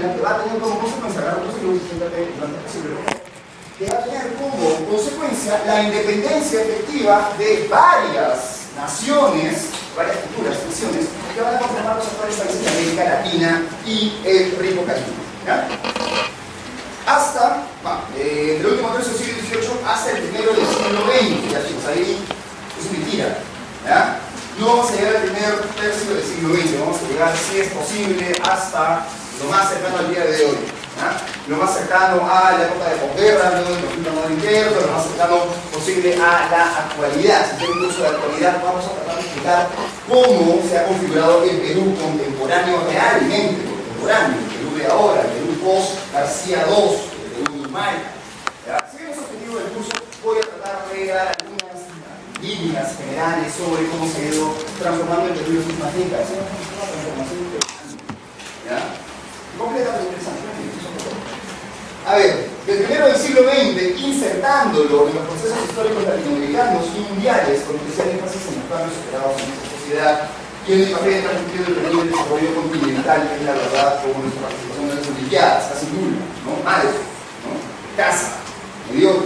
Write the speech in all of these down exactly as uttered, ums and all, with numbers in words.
latina que va a tener como consecuencia, claro, no sé lo que va a tener como consecuencia la independencia efectiva de varias naciones, varias culturas, naciones, que van a conformar los actuales países de América Latina y el rico Caribe. ¿Ya? Hasta, bueno, eh, del último tercio del siglo dieciocho hasta el primero del siglo veinte, ya chicos, ahí es mentira. ¿Ya? No vamos a llegar al primer tercio del siglo veinte, vamos a llegar, si es posible, hasta lo más cercano al día de hoy. ¿Ya? Lo más cercano a la época de posguerra, luego del conflicto moderno, lo más cercano posible a la actualidad. Si tiene un curso de actualidad, vamos a tratar de explicar cómo se ha configurado el Perú contemporáneo, realmente contemporáneo, el Perú de ahora, el Perú post García dos, el Perú Maya. Si bien es objetivo del curso, voy a tratar de dar algunas líneas generales sobre cómo se ha ido transformando el Perú en las últimas décadas. Es una transformación interesante. ¿Ya? Completamente interesante. A ver, del primero del siglo veinte, insertándolo en los procesos históricos latinoamericanos y mundiales, con especial énfasis en los cambios operados en esta sociedad, y en el papel transmitido del Perú del desarrollo continental, que es la verdad, como nuestra participación en las Olimpiadas, casi nula, ¿no? Madre, ¿no? Casa, mediocre.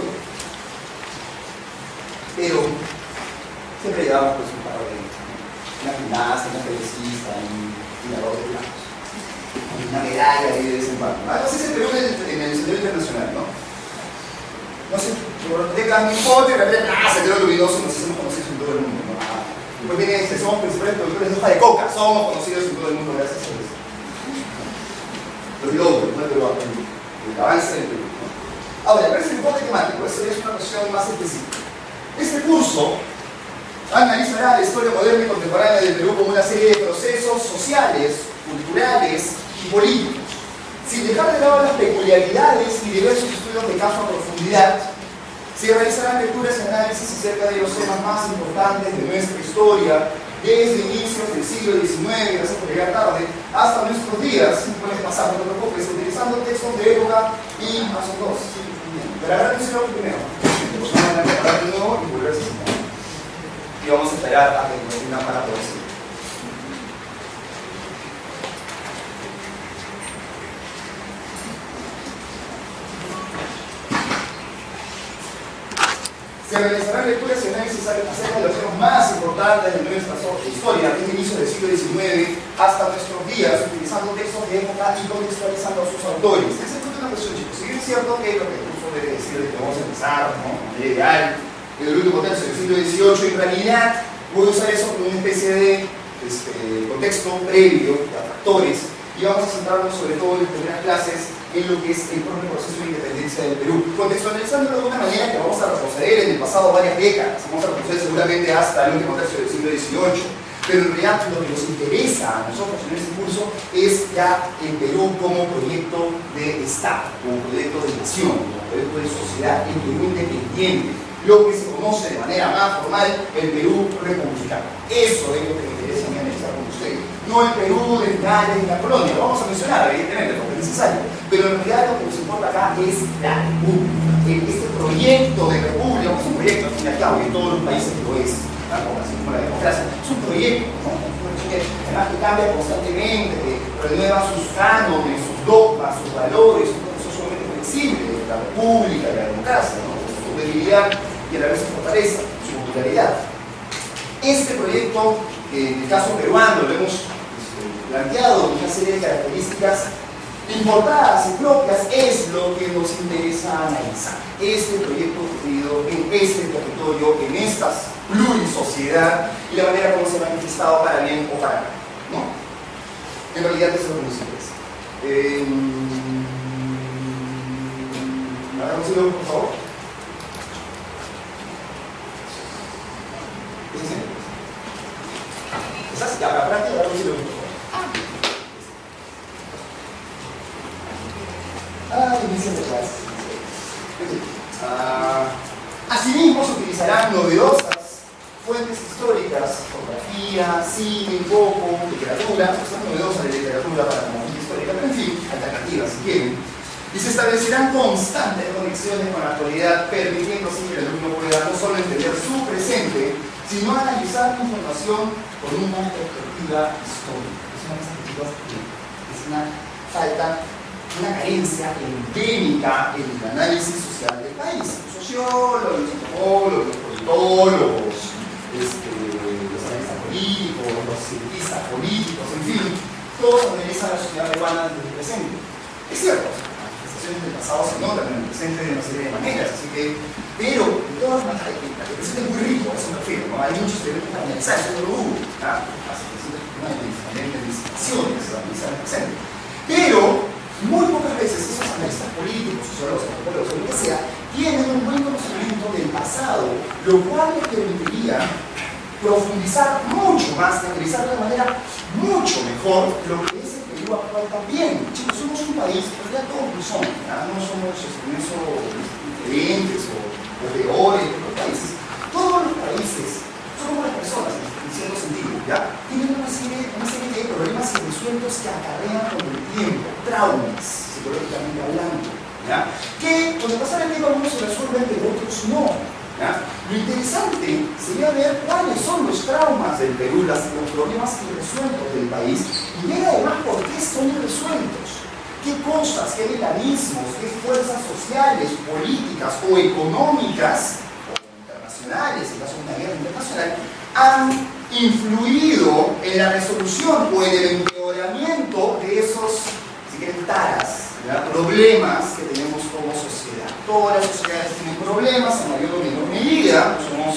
Pero siempre llevamos pues un par de una gimnasta, una pelecista, un tirador de blancos, una medalla ahí de vez en cuando. Algo así se Perú en el, en el escenario internacional, ¿no? No sé, por décadas mi foto y de repente, ah, se quedó luminoso, nos hacemos conocidos en todo el mundo, ¿no? Ah, después viene este, somos principales productores de hoja de coca, somos conocidos en todo el mundo gracias a eso. Los logros, no el Perú, el avance del Perú, ¿no? Ahora, pero es el enfoque temático, eso es una cuestión más específica. Este curso analizará la historia moderna y contemporánea del Perú como una serie de procesos sociales, culturales y políticos, sin dejar de lado las peculiaridades y diversos estudios de caso a profundidad. Se realizarán lecturas y análisis acerca de los temas más importantes de nuestra historia, desde inicios del siglo diecinueve, gracias por llegar tarde, hasta nuestros días, si puedes pasar, no te preocupes, utilizando textos de época y más o dos. Pero ahora menciono primero, vamos a preparar de nuevo y volver a sentar. Y vamos a esperar a que nos tengan para poder seguir. Se realizarán lecturas y análisis acerca de los temas más importantes de nuestra historia, desde el inicio del siglo diecinueve hasta nuestros días, utilizando textos de época y contextualizando a sus autores. Esa es una cuestión, chicos. Si bien es cierto que lo que el curso debe decir es que vamos a empezar, ¿no? De ideal, en el último tercio del siglo dieciocho, en realidad voy a usar eso como una especie de este, contexto previo de atractores y vamos a centrarnos sobre todo en las primeras clases en lo que es el propio proceso de independencia del Perú, contextualizándolo de una manera que vamos a retroceder en el pasado varias décadas, vamos a retroceder seguramente hasta el último tercio del siglo dieciocho, pero en realidad lo que nos interesa a nosotros en este curso es ya el Perú como proyecto de Estado, como proyecto de nación, como proyecto de sociedad, el Perú independiente, lo que se conoce de manera más formal el Perú republicano. Eso es lo que me interesa a mí analizar con ustedes. No el Perú de Italia y la colonia, lo vamos a mencionar evidentemente porque es necesario, pero en realidad lo que nos importa acá es la república, este proyecto de república, no es un proyecto al fin y al cabo, y en todos los países lo es, tanto como la democracia, es un proyecto, ¿no? Además que cambia constantemente, que renueva sus cánones, sus dogmas, sus valores, un proceso sumamente flexible de la república y la democracia, ¿no? Su debilidad y a la vez su fortaleza, su popularidad. Este proyecto, que en el caso peruano lo hemos planteado una serie de características importadas y propias, es lo que nos interesa analizar. Este proyecto ocurrido en este territorio, en esta plurisociedad y la manera como se ha manifestado para bien o para mal, ¿no? En realidad eso es lo que nos interesa. Eh, ¿Hagamos un por favor? ¿Es así? ¿Es así? Ya, para práctica, hagamos un por favor. Ah, inicio de clases. Ah, asimismo, se utilizarán novedosas fuentes históricas, fotografía, cine, poco, literatura, son novedosas de literatura para la fuente histórica, pero en fin, alternativas si quieren. Y se establecerán constantes conexiones con la actualidad, permitiendo así que el alumno pueda no solo entender su presente, sino analizar la información con una perspectiva histórica. Es una perspectiva que es una falta una carencia endémica en el análisis social del país. Los sociólogos, los antropólogos, los politólogos, este, los analistas políticos, los cientistas políticos, en fin, todos analizan la sociedad peruana desde el presente. Es cierto, las manifestaciones del pasado se notan en el presente de una serie de maneras, así que, pero de todas maneras, el presente es muy rico, a eso me refiero, ¿no? Hay muchos elementos para analizar, eso no lo hubo, ¿no? Las investigaciones, se analizan el presente. Pero, muy pocas veces esos analistas políticos, sociólogos, antropólogos, o lo que sea, tienen un buen conocimiento del pasado, lo cual les permitiría profundizar mucho más, analizar de una manera mucho mejor lo que es el Perú actual también. Chicos, somos un país, en realidad todos lo somos, ¿no? No somos en eso diferentes o, o peores que otros países. Todos los países, somos las personas, en cierto sentido, ¿ya? Tienen una serie, una serie de problemas irresueltos que acarrean con el tiempo, traumas, psicológicamente hablando, ¿ya? Que con el pasar del tiempo algunos se resuelven, pero otros no. ¿Ya? Lo interesante sería ver cuáles son los traumas del Perú, las, los problemas irresueltos del país, y ver además por qué son irresueltos. ¿Qué cosas, qué mecanismos, qué fuerzas sociales, políticas o económicas, o internacionales, en caso de una guerra internacional, han influido en la resolución o en el empeoramiento de esos, si quieren, taras, ¿verdad? Problemas que tenemos como sociedad? Todas las sociedades tienen problemas en mayor o menor medida. Somos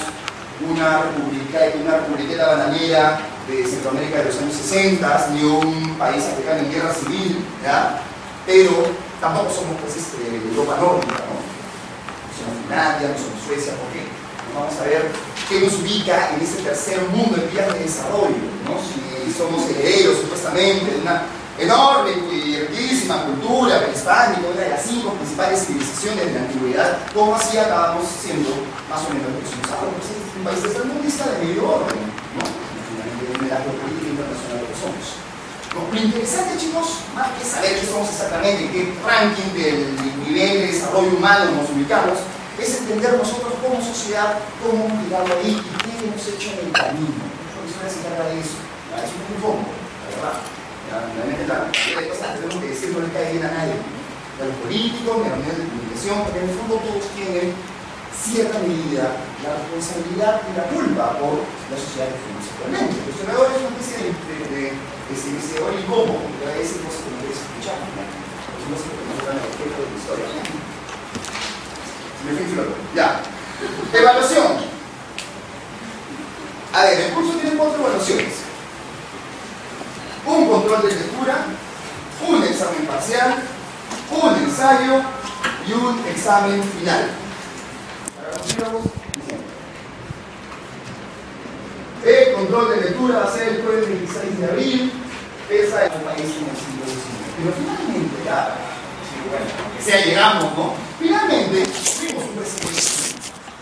una república, una republiqueta bananera de Centroamérica de los años sesenta, ni un país africano en guerra civil, ¿ya? Pero tampoco somos pues, este, Europa nórdica, ¿no? No somos Finlandia, no somos Suecia, ¿por qué? Vamos a ver qué nos ubica en ese tercer mundo en vías de desarrollo, ¿no? Si somos herederos supuestamente de una enorme y riquísima cultura prehispánica, una de las cinco principales civilizaciones de la antigüedad, ¿cómo así acabamos siendo más o menos lo que somos ahora? Pues es un país tercermundista de medio orden, ¿no? En la geopolítica internacional que somos. ¿No? Lo interesante, chicos, más que saber qué somos exactamente, en qué ranking del nivel de desarrollo humano nos ubicamos, es entender nosotros como sociedad, cómo hemos llegado ahí y qué hemos hecho en el camino. La profesora se encarga de eso. Es un fondo, la verdad. Realmente la mayoría de cosas tenemos que decir no le cae bien a nadie, ni a los políticos, ni a los medios de comunicación, porque en el fondo todos tienen cierta medida la responsabilidad y la culpa por la sociedad que fuimos actualmente. El cuestionador es una especie de, de, de, de investigador incómodo, que va a decir cosas que no quieres escuchar, ¿no? Pues no sé por qué no dan el objeto de la historia. Me fui floto. Ya. Evaluación. A ver, el curso tiene cuatro evaluaciones. Un control de lectura, un examen parcial, un ensayo y un examen final. Ahora continuamos diciendo. El control de lectura va a ser el jueves veintiséis de abril, pesa en un país en el siglo diecinueve. Pero finalmente, ya, bueno, aunque sea llegamos, ¿no? Finalmente, fuimos un presidente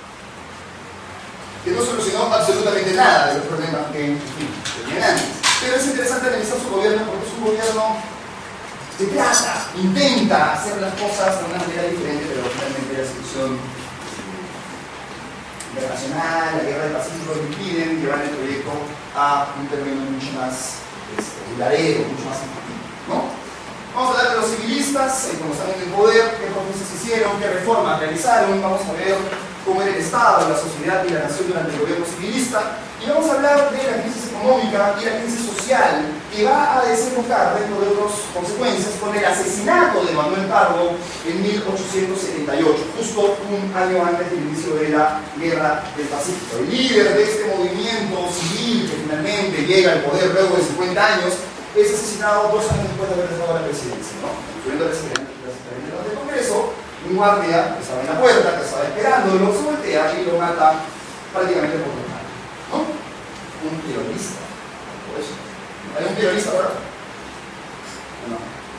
que no solucionó absolutamente nada de los problemas que, en fin, tenían antes. Pero es interesante analizar su gobierno porque es un gobierno que trata, intenta hacer las cosas de una manera diferente, pero finalmente la situación internacional, la guerra del Pacífico impiden llevar el proyecto a un término mucho más este, duradero, mucho más importante, ¿no? Vamos a hablar de los civilistas, eh, cuando están en el poder, qué propuestas hicieron, qué reformas realizaron, vamos a ver cómo era el Estado, la sociedad y la nación durante el gobierno civilista, y vamos a hablar de la crisis económica y la crisis social que va a desembocar dentro de otras consecuencias con el asesinato de Manuel Pardo en mil ochocientos setenta y ocho, justo un año antes del inicio de la Guerra del Pacífico. El líder de este movimiento civil que finalmente llega al poder luego de cincuenta años es asesinado dos años después de haber dejado la presidencia, ¿no? Incluyendo la presidencia del Congreso. Un guardia que estaba en la puerta, que estaba esperándolo, se voltea y lo mata prácticamente por normal, ¿no? Un terrorista, por eso. ¿Hay un terrorista ahora? No.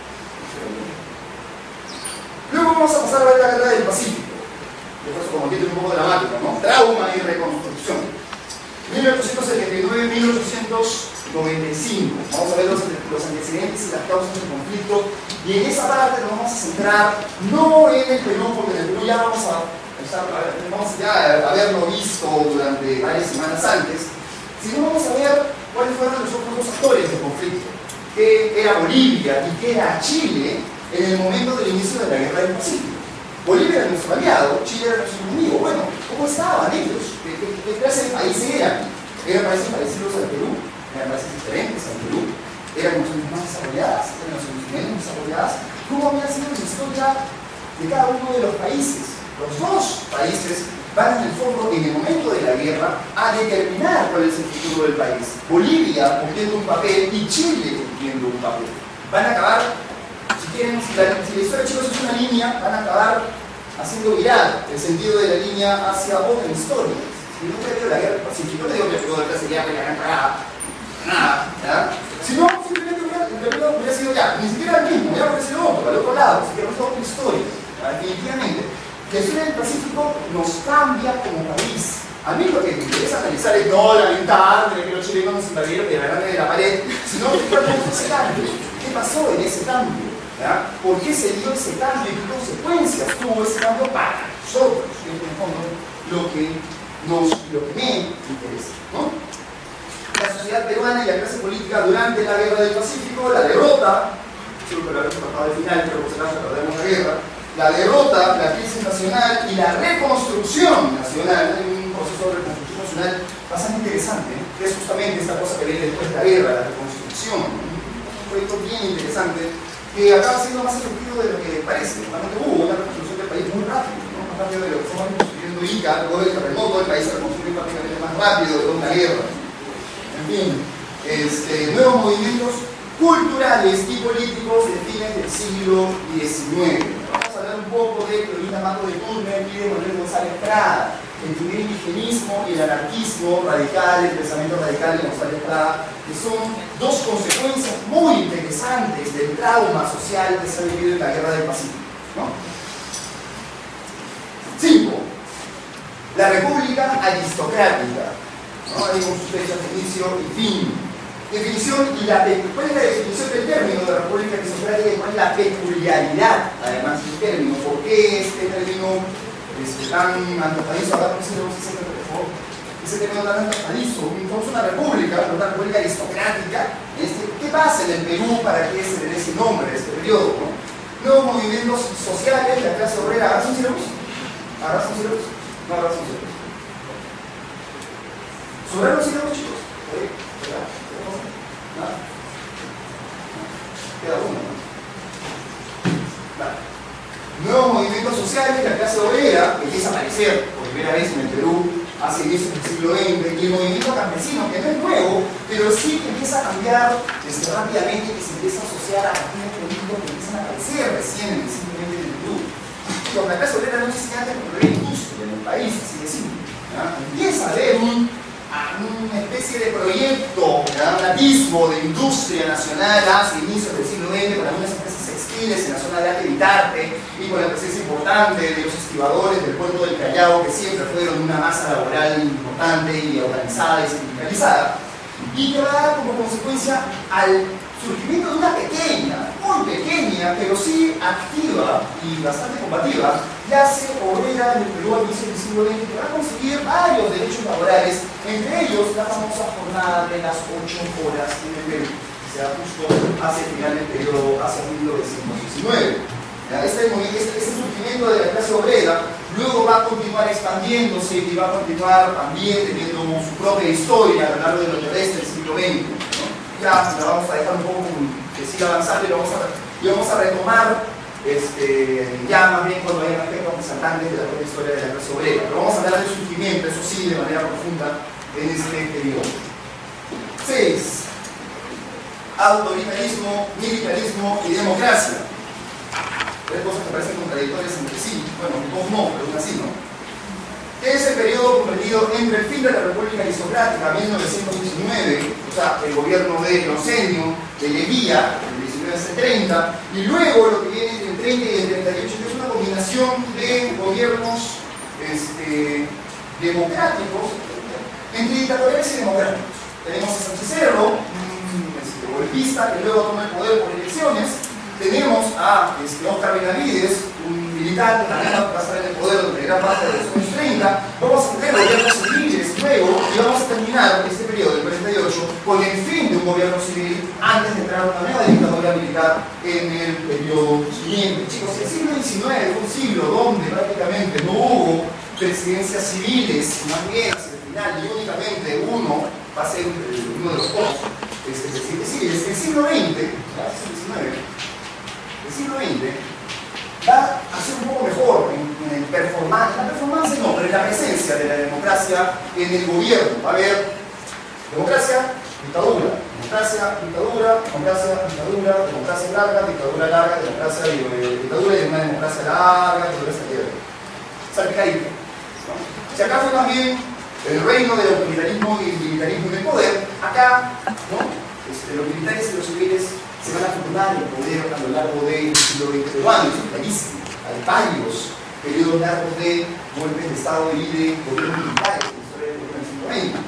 Luego vamos a pasar a ver la Guerra del Pacífico. Después, como título un poco dramático, ¿no? Trauma y reconstrucción. mil ochocientos setenta y nueve a mil ochocientos noventa y cinco. Vamos a ver los, los antecedentes y las causas del conflicto. Y en esa parte nos vamos a centrar no en el Perú, porque en el Perú ya vamos a, vamos ya a haberlo visto durante varias semanas antes, sino vamos a ver cuáles fueron los otros dos actores del conflicto, que era Bolivia y que era Chile, en el momento del inicio de la Guerra del Pacífico. Bolivia era nuestro aliado, Chile era nuestro enemigo. Bueno, ¿cómo estaban ellos? ¿Qué, qué, qué clase de país eran? ¿Eran países parecidos al Perú? ¿Eran países diferentes al Perú? ¿Eran naciones más desarrolladas? ¿Eran naciones menos desarrolladas? ¿Cómo había sido la historia de cada uno de los países? Los dos países van en el fondo, en el momento de la guerra, a determinar cuál es el futuro del país. Bolivia cumpliendo un papel y Chile cumpliendo un papel. Van a acabar, si quieren, si la, si la historia, chicos, es una línea, van a acabar haciendo virar el sentido de la línea hacia otra historia. Si nunca he visto la guerra del Pacífico, no digo que fue otra sería que la gran cagada, nada, ¿ya? Si no, simplemente hubiera, hubiera sido ya, ni siquiera el mismo, hubiera aparecido otro, al otro lado, si queremos otra historia, ¿ya? Definitivamente. La historia del Pacífico nos cambia como país. A mí lo que me interesa analizar es no lamentar de que los chilenos nos invadieron de la grande de la pared, sino que fue ese cambio. ¿Qué pasó en ese cambio? ¿Ya? ¿Por qué se dio ese cambio y qué consecuencias tuvo ese cambio para nosotros? Que es en el fondo lo que, nos, lo que me interesa, ¿no? La sociedad peruana y la clase política durante la Guerra del Pacífico, la derrota, solo que lo habíamos tratado al final, pero por si acaso perdemos la guerra, la derrota, la crisis nacional y la reconstrucción nacional, un proceso de reconstrucción nacional bastante interesante, ¿eh? Que es justamente esta cosa que viene después de la guerra, la reconstrucción, un proyecto bien interesante que acaba siendo más efectivo de lo que parece. Realmente hubo una reconstrucción del país muy rápido, ¿no? Más rápido de lo que estamos construyendo Ica, luego del terremoto, el país se reconstruyó prácticamente más rápido de una guerra. En fin, este, nuevos movimientos culturales y políticos de fines del siglo diecinueve. Vamos a hablar un poco de Clorinda Mato de Turner y de Manuel González Prada, el primer indigenismo y el anarquismo radical, el pensamiento radical de González Prada, que son dos consecuencias muy interesantes del trauma social que se ha vivido en la Guerra del Pacífico, ¿no? Cinco. La República aristocrática, ¿no? Ahí con sus fechas de inicio y fin. Definición y la, ¿cuál es la definición del término de República aristocrática y cuál es la peculiaridad, además del término? ¿Por qué este término este, tan antojadizo? Ahora no sé si ese término, por favor. Ese término tan antojadizo. Somos una república, una república aristocrática. Este, ¿qué pasa en el Perú para que se le dé ese nombre a este periodo, ¿no? Nuevos movimientos sociales, la clase obrera. ¿Ahora son ciegos? ¿Ahora son ciegos? No, ahora son ciegos. ¿Sobre los ciegos, chicos? ¿Sí? ¿Verdad? ¿Nada? Queda uno, ¿no? Vale. Nuevos movimientos sociales, la clase obrera, que empieza a aparecer por primera vez en el Perú hace inicios del siglo veinte, y el movimiento campesino, que no es nuevo, pero sí que empieza a cambiar este, rápidamente, que se empieza a asociar a partidos políticos que empiezan a aparecer recién en el siglo veinte en el Perú. Con la clase obrera no existe antes porque no había industria en el país, así de simple. ¿Ya? Empieza a haber un una especie de proyecto, ¿verdad? Un atisbo de industria nacional hacia inicios del siglo veinte con algunas empresas textiles en la zona de Arte y Tarte y con la presencia importante de los estibadores del puerto del Callao, que siempre fueron una masa laboral importante y organizada y sindicalizada, y que va a dar como consecuencia al surgimiento de una pequeña, muy pequeña, pero sí activa y bastante combativa, clase obrera en el Perú al inicio del siglo veinte, que va a conseguir varios derechos laborales, entre ellos la famosa jornada de las ocho horas en el Perú, que se da justo hacia el final del periodo, hacia mil novecientos diecinueve. Este, este, este surgimiento de la clase obrera luego va a continuar expandiéndose y va a continuar también teniendo su propia historia a lo largo de lo que resta del siglo veinte. ¿No? Ya la vamos a dejar un poco que siga avanzando y vamos a, y vamos a retomar este, ya más bien cuando haya aspectos representantes de la propia historia de la clase obrera. Pero vamos a hablar del surgimiento, eso sí, de manera profunda en este periodo. seis. Autoritarismo, militarismo y democracia. Tres cosas que parecen contradictorias entre sí. Bueno, dos no, pero una sí, ¿no? Es el periodo comprendido entre el fin de la República Aristocrática, mil novecientos diecinueve, o sea, el gobierno de Nocenio, de Leguía, el diecinueve a treinta, y luego lo que viene entre el treinta y el treinta y ocho, que es una combinación de gobiernos este, democráticos, entre dictatoriales y democráticos. Tenemos a Sánchez Cerro, un este, golpista que luego toma el poder por elecciones. Tenemos a este, Óscar Benavides, un militar que también va a estar en el poder durante gran parte de los años treinta. Vamos a tener gobiernos civiles luego y vamos a terminar este periodo del cuarenta y ocho dieciocho, con el fin de un gobierno civil antes de entrar a una nueva dictadura militar en el periodo siguiente. Chicos, el siglo diecinueve fue un siglo donde prácticamente no hubo presidencias civiles, más bien hacia el final, y únicamente uno va a ser uno de los pocos este, presidentes civiles. El siglo veinte, ya, el siglo diecinueve, el siglo veinte va a ser un poco mejor en, en el performance, la performance no, pero en la presencia de la democracia en el gobierno. Va a haber democracia, dictadura, democracia, dictadura, democracia, dictadura, democracia larga, dictadura larga, democracia, eh, dictadura y una democracia larga, democracia libre. Salpicadito, ¿no? Si acá fue también el reino del autoritarismo y el militarismo en el poder, acá, ¿no? Este, los militares y los civiles se van a formar el poder a lo largo del siglo veinte peruano, es clarísimo. Hay varios periodos largos de golpes de Estado y de gobiernos militares en la historia del siglo veinte.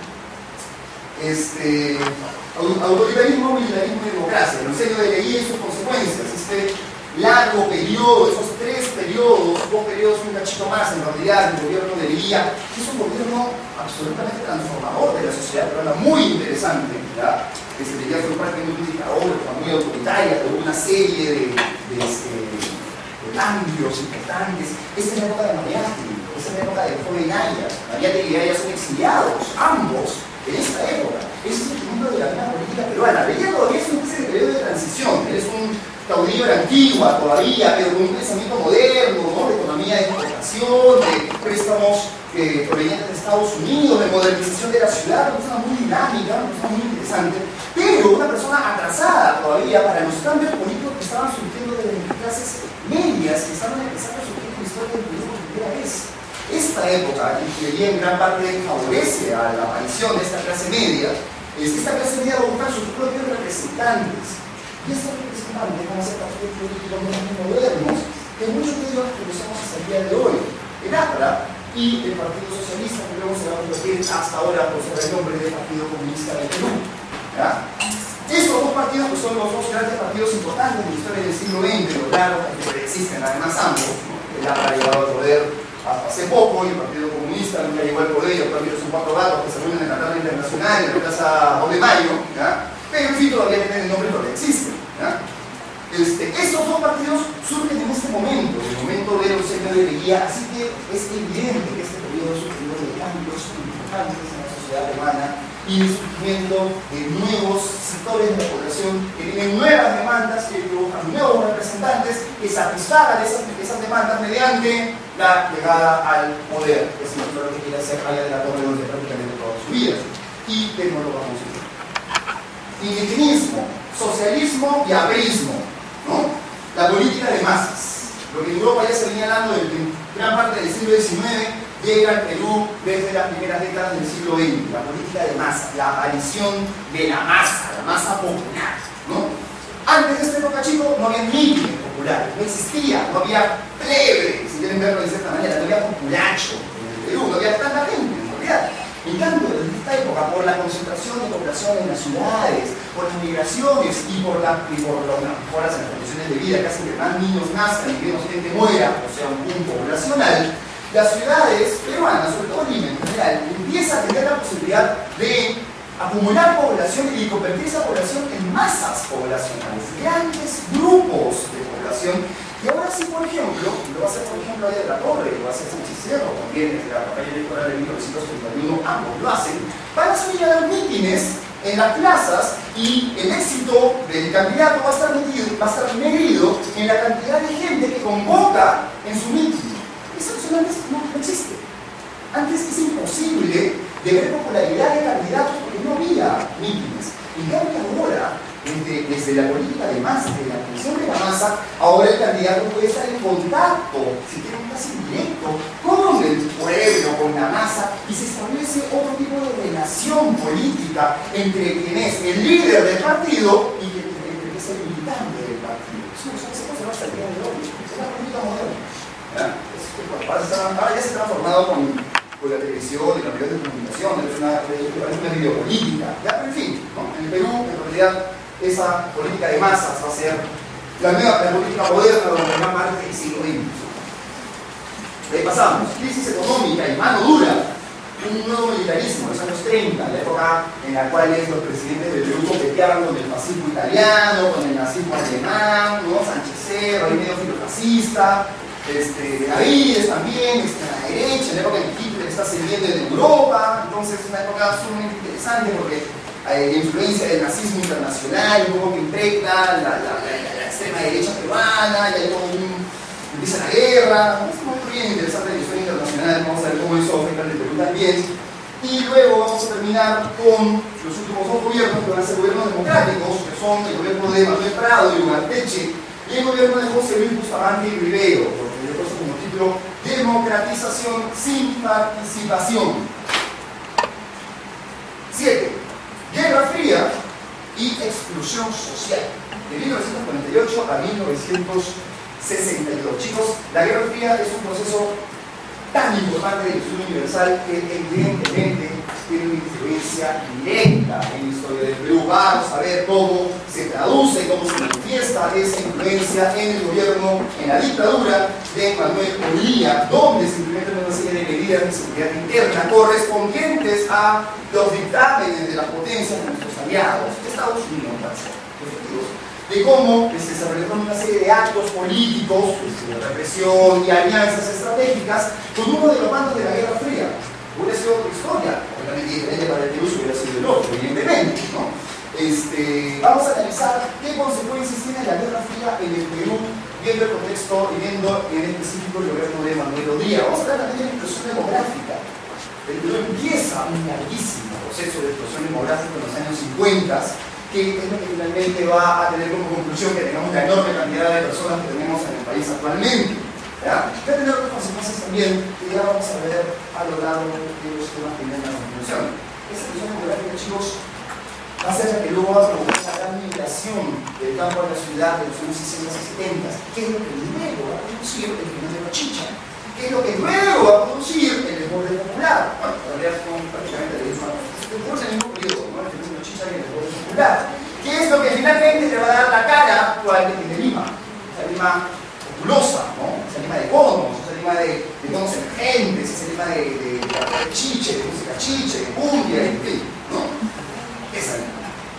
Este, autoritarismo, militarismo y democracia. El ensayo de Leguía y sus consecuencias. Este largo periodo, esos tres periodos, dos periodos y un cachito más en realidad, el gobierno de Leguía, es un gobierno absolutamente transformador de la sociedad peruana, muy interesante, ¿ya? Este, Leguía fue prácticamente un dictador, muy autoritaria, tuvo una serie de, de, este, de cambios importantes. Esta es la época de Mariátegui, esta es la época de joven Ayas. Mariátegui y Ayas son exiliados, ambos, en esta época. Ese es el mundo de la vida política peruana. Leguía todavía es un periodo de transición, él es un caudillo de la antigua todavía, pero con un pensamiento moderno, ¿no? De economía de exportación, de préstamos eh, provenientes de Estados Unidos, de modernización de la ciudad, una persona muy dinámica, una persona muy interesante, pero una persona atrasada todavía para los cambios políticos que estaban surgiendo de las clases medias, que estaban empezando a surgir en la historia del Perú por primera vez. Esta época, y que en gran parte favorece a la aparición de esta clase media, es que esta clase media va a buscar sus propios representantes. Y estos representantes van a ser partidos políticos muy modernos, que muchos de ellos conocemos hasta el día de hoy. El A P R A y el Partido Socialista, que luego se va a convertir hasta ahora por ser el nombre del Partido Comunista del Perú. ¿Ya? Estos dos partidos, que son los dos grandes partidos importantes de la historia del siglo veinte, lo claro, que existen además ambos, ¿no? El A P R A ha llegado al poder hasta hace poco, y el Partido Comunista nunca llegó al poder, y el partido son cuatro gatos que se reúnen en la tabla internacional, en la Plaza dos de Mayo, ¿ya? Pero en fin, todavía tienen el nombre y todavía existen, ¿ya? Este, estos dos partidos surgen en este momento, en el momento del oncenio de Leguía, así que es evidente que este periodo es un periodo de cambios importantes en la sociedad peruana y el surgimiento de nuevos sectores de la población que tienen nuevas demandas, que provocan nuevos representantes que satisfagan esas, esas demandas mediante la llegada al poder, que es lo que quiere hacer Aya de la Torre durante prácticamente toda su vida, y que no lo vamos a ver. Indigenismo, socialismo y aprismo, ¿no? La política de masas. Lo que en Europa ya se venía hablando desde gran parte del siglo diecinueve, llega al Perú desde las primeras décadas del siglo veinte. La política de masas, la aparición de la masa, la masa popular, ¿no? Antes de esta época, chicos, no había mítines populares, no existía, no había plebe, si quieren verlo de cierta manera, no había populacho en el Perú, no había tanta gente en realidad. En cambio, desde esta época, por la concentración de población en las ciudades, por las migraciones y por, la, y por las mejoras en las condiciones de vida, que hacen que más niños nazcan y menos gente muera, o sea, un boom poblacional, las ciudades peruanas, sobre todo Lima en general, empiezan a tener la posibilidad de acumular población y convertir esa población en masas poblacionales, grandes grupos de población. Y ahora sí, por ejemplo, lo va a hacer por ejemplo Aya de la Torre, lo va a hacer Sánchez Cerro también desde la campaña electoral de mil novecientos treinta y uno, ambos lo hacen, van a subir a dar mítines en las plazas y el éxito del candidato va a estar medido, va a estar medido en la cantidad de gente que convoca en su mítin. Eso antes no, no existe. Antes es imposible de ver popularidad de candidatos porque no había mítines. En cambio ahora, Desde, desde la política de masa, de la atención de la masa, ahora el candidato puede estar en contacto, si tiene un caso directo, con el pueblo, con la masa, y se establece otro tipo de relación política entre quien es el líder del partido y quien, entre quien es el militante del partido. Eso no se conserva hasta el día de hoy, es la política moderna. ¿Ya? Es, bueno, ahora, está, ahora ya se ha transformado con, con la televisión y los medios de comunicación, es una, es una videopolítica. ¿Ya? Pero en fin, ¿no? En el Perú, en realidad, esa política de masas va a ser la nueva la política moderna durante gran parte del siglo veinte. Ahí pasamos, crisis económica y mano dura. un nuevo militarismo, en los años treinta, la época en la cual los presidentes del Perú coqueteaban con el fascismo italiano, con el nazismo alemán, ¿no? Sánchez Cerro, ahí medio filofascista, este, Benavides también, este, a la derecha, en la época en que Hitler está sirviendo en Europa. Entonces es una época sumamente interesante porque hay la influencia del nazismo internacional, un poco que impregna la, la, la, la extrema derecha peruana, y hay como un empieza la guerra, es muy bien interesante la historia internacional, vamos a ver cómo eso afecta al Perú también. Y luego vamos a terminar con los últimos dos gobiernos que van a ser gobiernos democráticos, que son el gobierno de Manuel Prado y Ugarteche, y el gobierno de José Luis Bustamante y Rivero, porque yo he puesto como título Democratización sin participación. siete. Guerra Fría y exclusión social. De mil novecientos cuarenta y ocho a mil novecientos sesenta y dos. Chicos, la Guerra Fría es un proceso tan importante de la historia universal que evidentemente tiene una influencia directa en la historia del Perú. Vamos a ver cómo se traduce, cómo se manifiesta esa influencia en el gobierno, en la dictadura de Manuel Olía, donde se implementan una serie de medidas de seguridad interna correspondientes a los dictámenes de las potencias de nuestros aliados, Estados Unidos, Francia, de cómo pues, se realizaron una serie de actos políticos, pues, de represión y alianzas estratégicas con uno de los mandos de la Guerra Fría. Hubiera sido otra historia, obviamente diferente para el Perú, hubiera sido el otro, evidentemente, ¿no? Este, vamos a analizar qué consecuencias tiene la Guerra Fría en el Perú, viendo el contexto y viendo en específico el gobierno de Manuel Odía. Vamos a hablar también de la explosión demográfica. El Perú empieza un larguísimo proceso de explosión demográfica en los años cincuenta, que es lo que finalmente va a tener como conclusión que tengamos la enorme cantidad de personas que tenemos en el país actualmente. ¿Ya? Va a tener otras consecuencias también que ya vamos a ver a lo largo de los temas que vienen a continuación. Esta explosión demográfica, chicos, va a ser la que luego va a provocar una gran migración del campo a la ciudad de los años sesenta y setenta, que es lo que luego va a producir el fenómeno de la chicha, que es lo que luego va a producir el desborde popular. Bueno, en realidad son prácticamente el mismo, el mismo periodo, ¿no? El fenómeno de chicha y el desborde popular, que es lo que finalmente te va a dar la cara actual que tiene Lima, esa Lima populosa, ¿no? Esa Lima de conos, esa Lima de, de conos emergentes, esa Lima de, de, de chiche, de música chiche, de cumbia, en fin, ¿no? Esa Lima.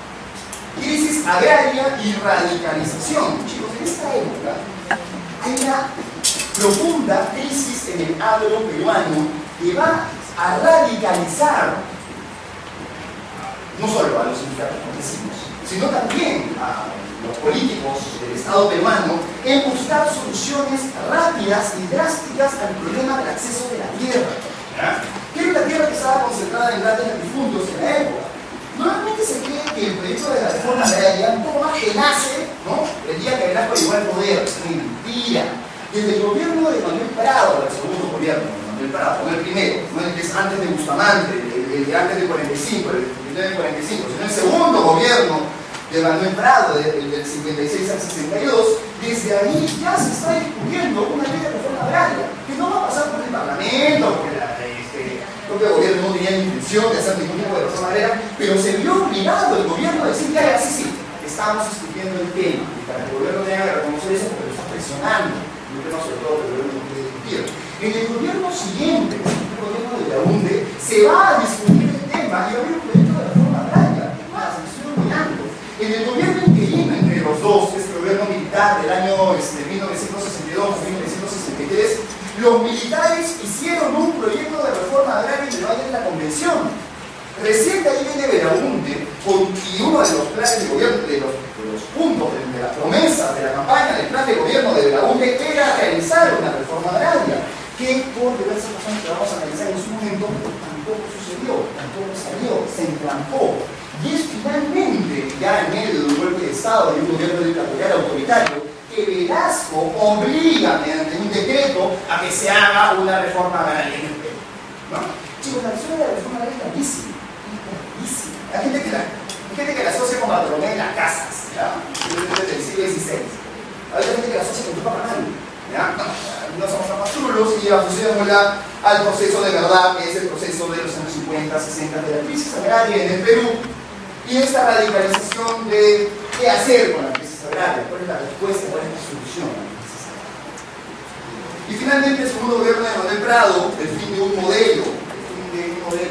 Crisis agraria y radicalización. Chicos, en esta época hay una profunda crisis en el agro peruano que va a radicalizar no solo a los sindicatos campesinos, sino también a los políticos del Estado peruano en buscar soluciones rápidas y drásticas al problema del acceso de la tierra. ¿Qué es la tierra que estaba concentrada en grandes latifundios en la época? Normalmente se cree que el proyecto de la reforma agraria un poco más que nace, ¿no? El día que Velasco llegó al poder, es una mentira. Desde el gobierno de Manuel Prado, el segundo gobierno de Manuel Prado, no el primero, no el que es antes de Bustamante, el, el de antes del cuarenta y cinco, el del cuarenta y cinco, sino el segundo gobierno de Manuel Prado, el del cincuenta y seis al sesenta y dos, desde ahí ya se está discutiendo una ley de reforma agraria, que no va a pasar por el Parlamento, porque la, este, el propio gobierno no tenía la intención de hacer ningún tipo de reforma agraria, pero se vio obligado el gobierno a decir, ya, sí, sí, estamos discutiendo el tema, y para que el gobierno tenga que reconocer eso porque lo está presionando, un tema sobre todo que el gobierno no puede discutir. En el gobierno siguiente, el gobierno de Yaoundé, se va a discutir el tema y va a haber un proyecto de reforma agraria. Es más, me estoy olvidando. En el gobierno interino entre los dos, este gobierno militar del año este, mil novecientos sesenta y dos a mil novecientos sesenta y tres, los militares hicieron un proyecto de reforma agraria en el Valle de la Convención. Recién de ahí viene Belaunde, y uno de los planes de gobierno, de los, de los puntos, de, de las promesas de la campaña del plan de gobierno de Belaunde era realizar una reforma agraria, que por diversas razones que vamos a analizar en su momento, tampoco sucedió, tampoco salió, se entrampó. Y es finalmente, ya en medio de un golpe de Estado y un gobierno dictatorial autoritario, que Velasco obliga mediante un decreto a que se haga una reforma agraria en el Perú, ¿no? Chicos, la historia de la reforma agraria es larguísima, larguísima. Hay gente que la, hay gente que la asocia con Bartolomé de las Casas, ¿ya? Desde el siglo dieciséis. Hay gente que la asocia con Tupac Amaru, ¿ya? No, no somos capasulos y asociémosla al proceso de verdad, que es el proceso de los años cincuenta, sesenta de la crisis agraria en el Perú. Y esta radicalización de qué hacer con la crisis agraria, cuál es la respuesta, cuál es la solución a la crisis agraria. Y finalmente el segundo gobierno de Manuel Prado, el fin de un modelo, el fin de un modelo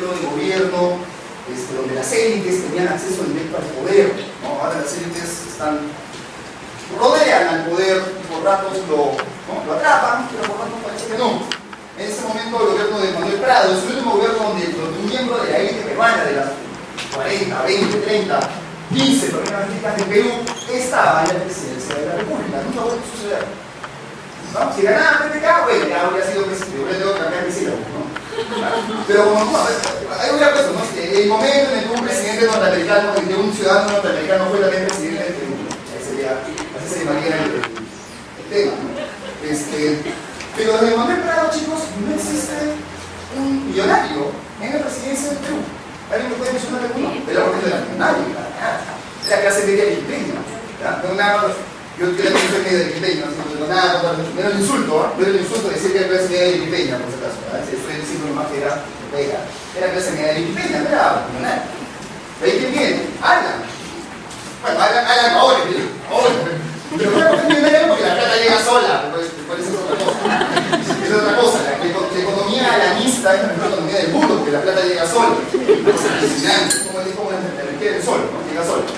gobierno este, donde las élites tenían acceso directo al poder, ¿no? Ahora las élites están, rodean al poder y por ratos lo, ¿no? lo atrapan, pero por ratos parece que no. En ese momento el gobierno de Manuel Prado es el último gobierno donde, donde un miembro de la élite peruana de las cuarenta, veinte, treinta, quince primeras políticas de Perú estaba en la presidencia de la República. Nunca vuelve a suceder. ¿No? Si ganaba P P K, bueno, ya habría sido presidente, hubiera tenido que cambiar de sílabo, ¿no? Pero como no, hay una cosa, ¿no? El momento en el que un presidente norteamericano, en que un ciudadano norteamericano fue también presidente de Perú, ahí sería, así se llamaría el, el tema, ¿no? Este, pero desde Manuel Prado, chicos, no existe un millonario en la presidencia del Perú. ¿Alguien me puede mencionar alguno? De la orden de la nadie, la clase media limeña. No, nada, yo, yo la clase media limeña, no nada, no era un insulto, ¿eh? No era un insulto decir que era clase media limeña, por si acaso. Estoy diciendo nomás que era, era, era clase media limeña, no era millonario. ¿De ahí quién viene? Alan. Bueno, Alan, Alan ahora, ahora. Pero bueno, es millonario porque la plata llega sola, pues, por eso es otra cosa. Es otra cosa, la, la, la economía alanista es la mejor economía del mundo, porque la plata llega sola. Es impresionante, como es como la energía del sol, ¿no? Llega sola.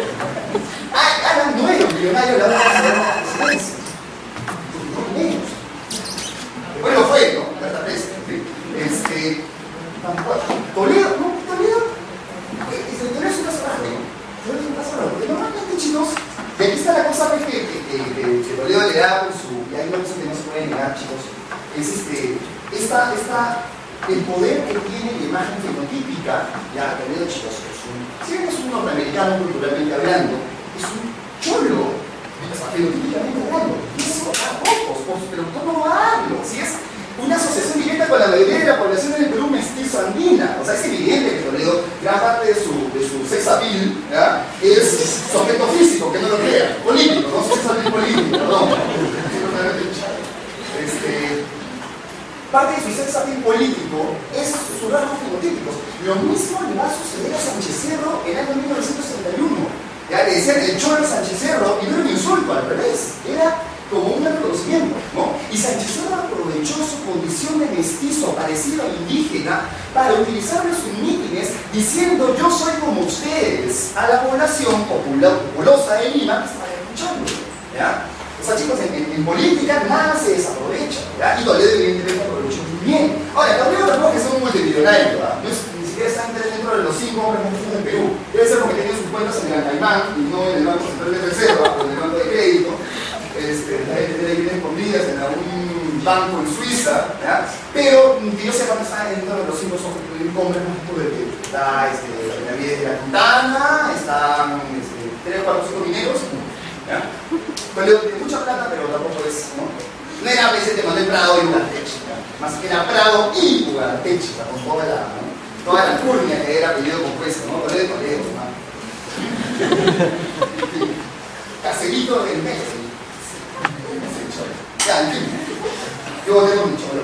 Alan no era un millonario la hora de hacer la presidencia. No menos. Después lo fue, ¿no? Hasta presa. Este. Toledo, ¿no? Toledo. Toledo es un caso raro, ¿no? Toledo es un caso raro, porque normalmente, chicos. Y aquí está la cosa que, que, que, que, que Toledo le da por su, y hay una cosa que no se puede negar, chicos, es este, esta, esta, el poder que tiene la imagen fenotípica, ya, Toledo, chicos, es un, si bien es un norteamericano culturalmente hablando, es un cholo, fenotípicamente hablando, y eso a pocos, pero ¿cómo hablo? Si es una asociación directa con la mayoría de la población en el Perú mestizo andina. O sea, es evidente que Toledo, gran parte de su, de su sex appeal, ¿ya? Es sujeto físico, que no lo crea, político, no sex appeal político, perdón. Este, parte de su sex appeal político es sus rasgos fenotípicos. Lo mismo le va a suceder a Sánchez Cerro en el año mil novecientos setenta y uno. Ya le decían el cholo Sánchez Cerro y no era un insulto, al revés, era como un reconocimiento, ¿no? Y Sánchez Cerro aprovechó su condición de mestizo parecido a indígena para utilizar en sus mítines diciendo yo soy como ustedes a la población popula, populosa de Lima que estaba escuchando, ¿ya? O sea, chicos, en, en, en política nada se desaprovecha, ¿ya? Y Toledo evidentemente aprovechó muy bien. Ahora, Toledo tampoco es un multimillonario, ¿verdad? No es, ni siquiera está dentro de los cinco hombres más ricos del Perú. Debe ser porque tiene sus cuentas en el Caimán y no en el Banco Central de Reserva o en el Banco de Crédito. Este, la gente tiene que ir escondidas en algún banco en Suiza, ¿ya? Pero que yo sepa que están dentro de los cinco hombres más ricos del Perú. Está este, la pirámide de la Quintana, están este, tres, cuatro, cinco mineros, ¿ya? Toledo tiene mucha plata, pero tampoco es, ¿no? No era presidente Manuel Prado y Ugartechica, más que era Prado y Ugartechica, con toda la, ¿no? toda la curnia que era apellido compuesto, ¿no? Toledo, Toledo, ¿no? Caserito del México. Ya, en fin. Yo voté con mi cholo.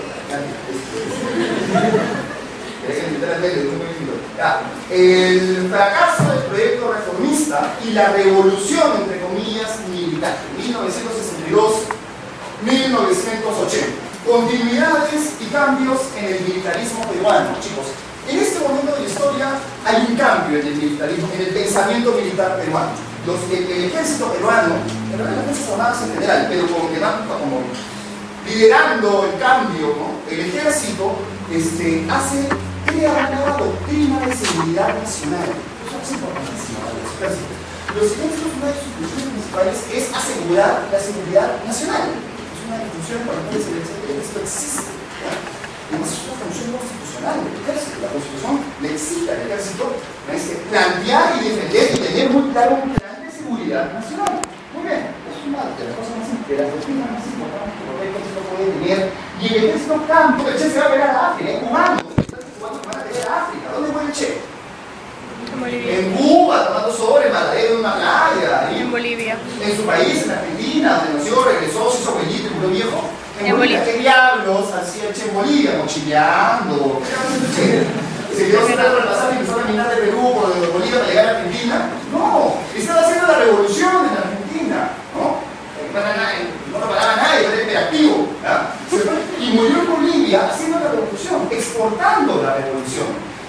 Ya. El fracaso del proyecto reformista y la revolución, entre comillas, militar. mil novecientos sesenta y dos a mil novecientos ochenta. Continuidades y cambios en el militarismo peruano. Chicos, en este momento de la historia hay un cambio en el militarismo, en el pensamiento militar peruano. Los, el, el ejército peruano, en realidad las Fuerzas Armadas en general, pero como que van como liderando el cambio, ¿no? El ejército este, hace, crea una doctrina de seguridad nacional. Eso es importantísimo para los ejércitos. Los ejércitos, una de sus funciones principales es asegurar la seguridad nacional. Es una función para la cual el ejército existe, ¿ya? Además es una función constitucional del ejército. La Constitución le exige al ejército es que plantear y defender y tener muy claro un plan de seguridad nacional. Muy bien, es una de las cosas más importantes, de las doctrinas más importantes que cualquier ejército puede tener. Y el ejército cambia. El Che se va a pelear a África, es cubano. ¿Cuántos van a pelear a África? ¿Dónde fue el Che? En Bolivia. En Cuba, tomando sobre, Matadero en una playa. En Bolivia. En su país, en Argentina, donde nació, regresó, se hizo abuelito y murió viejo. En, en Bolivia, Bolivia. ¿qué diablos hacía el Che en Bolivia? Mochileando. ¿Se quedó sentado en el pasaje y empezó a caminar de Perú o de Bolivia para llegar a Argentina? No, estaba haciendo la revolución en Argentina, ¿no? No lo paraba nadie, era hiperactivo, ¿ya? Y murió en Bolivia haciendo la revolución, exportando la revolución.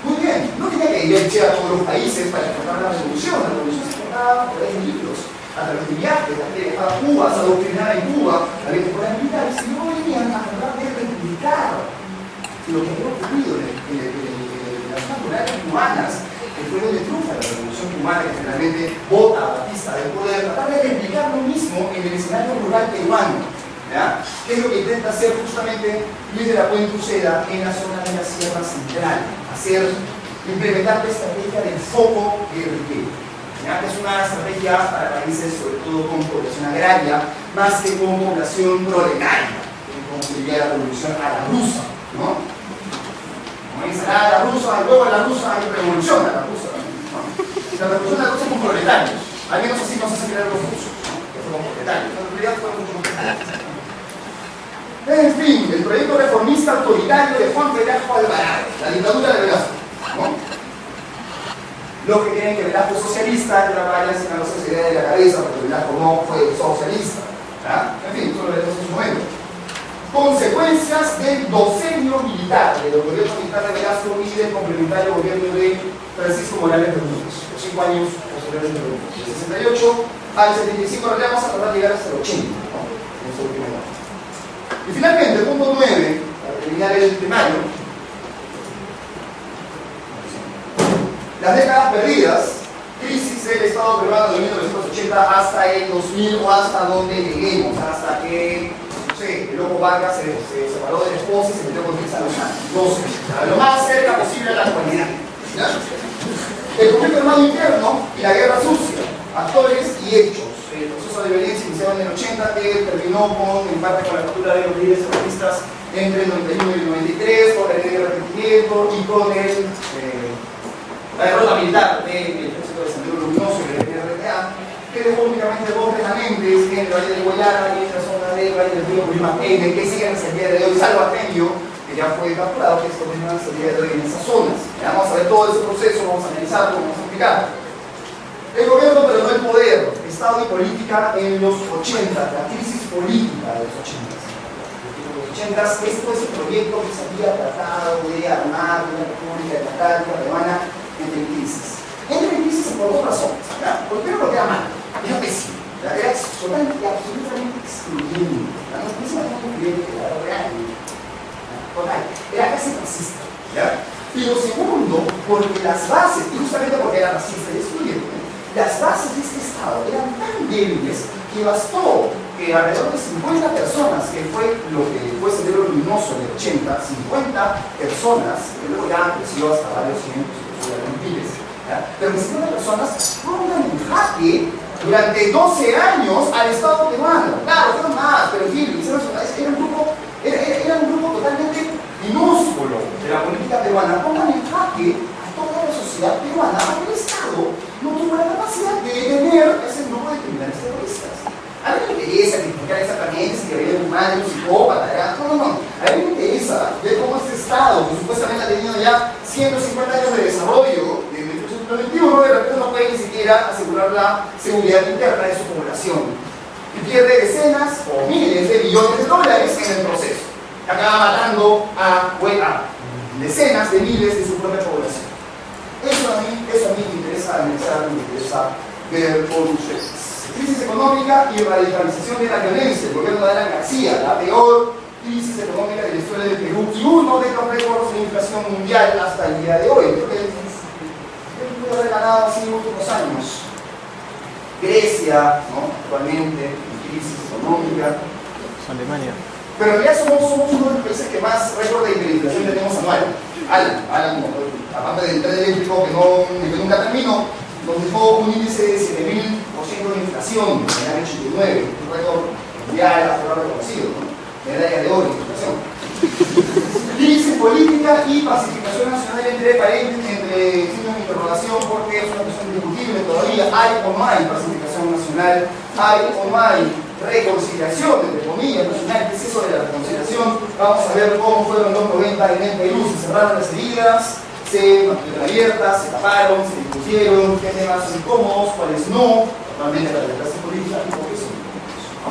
Muy bien, no tenía que irse a todos los países para encontrar la revolución. La revolución se encontraba a través de libros, a través de viajes, había que viajar a Cuba, se adoctrinaba en Cuba, había que poner militares y no venían a tratar de replicar lo que había ocurrido en, en, en, en las zonas rurales cubanas, que fue donde triunfa la revolución cubana, que finalmente vota a Batista del poder, tratar de replicar lo mismo en el escenario rural peruano. ¿Ya? ¿Qué es lo que intenta hacer justamente Luis de la Puente Uceda en la zona de la Sierra Central? Hacer, implementar la estrategia del foco guerrillero, ¿ya? Que es una estrategia para países sobre todo con población agraria, más que con población proletaria, como sería la revolución a la rusa, ¿no? Como dice, ah, la rusa, luego la rusa hay revolución a la rusa, ¿no? La revolución a la rusa con proletarios, al menos así nos hacen creer los rusos, ¿no? Que fueron proletarios, pero en realidad fue mucho más. En fin, el proyecto reformista autoritario de Juan Velasco Alvarado, la dictadura de Velasco, ¿no? Los que creen que Velasco es socialista, ya vayan sin la sociedad de la cabeza, porque Velasco no fue socialista, ¿ya? En fin, eso lo veremos en su momento. Consecuencias del docenio militar, del gobierno militar de Velasco y del complementario gobierno de Francisco Morales Bermúdez, los cinco años posteriores de Bermúdez, del sesenta y ocho al setenta y cinco, ahora vamos a tratar de llegar hasta el ochenta, ¿no? En su último año. Y finalmente, el punto nueve, para terminar el primario, las décadas perdidas, crisis del Estado peruano de mil novecientos ochenta hasta el dos mil o hasta donde lleguemos, hasta que, no sé, el loco Vargas se, se separó de la esposa y se metió con Luisa Lozano, no sé, lo más cerca posible a la actualidad. ¿Ya? El conflicto armado interno y la guerra sucia, actores y hechos. El proceso de violencia iniciado en el ochenta que terminó con, en parte con la captura de los líderes terroristas entre el noventa y uno y el noventa y tres, con el arrepentimiento y con el, eh, la derrota militar del ejército de Sendero Luminoso y del R T A, que dejó únicamente dos remanentes en el Valle del Guayana y en la zona del Valle del Río Pulimaquén, que siguen hasta el día de hoy, salvo Artemio, que ya fue capturado, que es continúa hasta el día de hoy en esas zonas. Ya vamos a ver todo ese proceso, vamos a analizarlo, vamos a explicarlo. El gobierno pero no el poder, Estado y política en los ochenta, la crisis política de los ochenta. En los ochenta, esto es el proyecto que se había tratado de armar una república democrática peruana entre crisis. Entre crisis por dos razones. ¿Ya? Por primero porque era malo, era pésimo, era totalmente, absolutamente excluyente. La noticia era muy excluyente, era real, total, era casi racista. ¿Ya? Y lo segundo, porque las bases, y justamente porque era racista y excluyente, las bases de este Estado eran tan débiles que bastó que alrededor de cincuenta personas, que fue lo que fue Sendero Luminoso en el ochenta, cincuenta personas, que luego ya creció hasta varios cientos, miles, pero que cincuenta personas pongan en jaque durante doce años al Estado peruano. Claro, fueron más, pero en fin, era un grupo, era, era, era un grupo totalmente minúsculo de la política peruana. Pongan en jaque a toda la sociedad peruana, a el Estado no tuvo la capacidad de detener a ese grupo de criminales terroristas. A mí me interesa criticar exactamente si había un humano, un psicópata, ¿verdad? No, no, no. A mí me interesa ver cómo este Estado, que supuestamente ha tenido ya ciento cincuenta años de desarrollo desde el siglo veintiuno, de repente no puede ni siquiera asegurar la seguridad interna de su población. Y pierde decenas o miles de millones de dólares en el proceso. Acaba matando a, bueno, a decenas de miles de su propia población. Eso a mí, eso a mí me interesa analizar, me interesa ver por ustedes. Crisis económica y radicalización de la violencia. El gobierno de Alan García, la peor crisis económica de la historia del Perú y uno de los récords de inflación mundial hasta el día de hoy. Creo que pudo haber ganado así en últimos años. Grecia, ¿no? Actualmente, en crisis económica. Alemania. Pero en realidad somos, somos uno de los países que más récord de hiperinflación tenemos anual. Alan, Alan, aparte del tren eléctrico que, no, que nunca terminó, nos dejó un índice de siete mil por ciento de inflación en el año ochenta y nueve, un récord mundial hasta ahora reconocido, ¿no? Medalla de oro de inflación. Crisis política y pacificación nacional entre paréntesis, entre signos de interrogación, porque es una cuestión indiscutible todavía. ¿Hay o no hay pacificación nacional? ¿Hay o no hay reconciliación, entre comillas, nacional? ¿Qué es eso de la reconciliación? Vamos a ver cómo fueron los noventa en el Perú. Se cerraron las heridas, se mantuvieron abiertas, se taparon, se discutieron, qué temas son incómodos, cuáles no, normalmente la democracia política y por qué son incómodos, ¿no?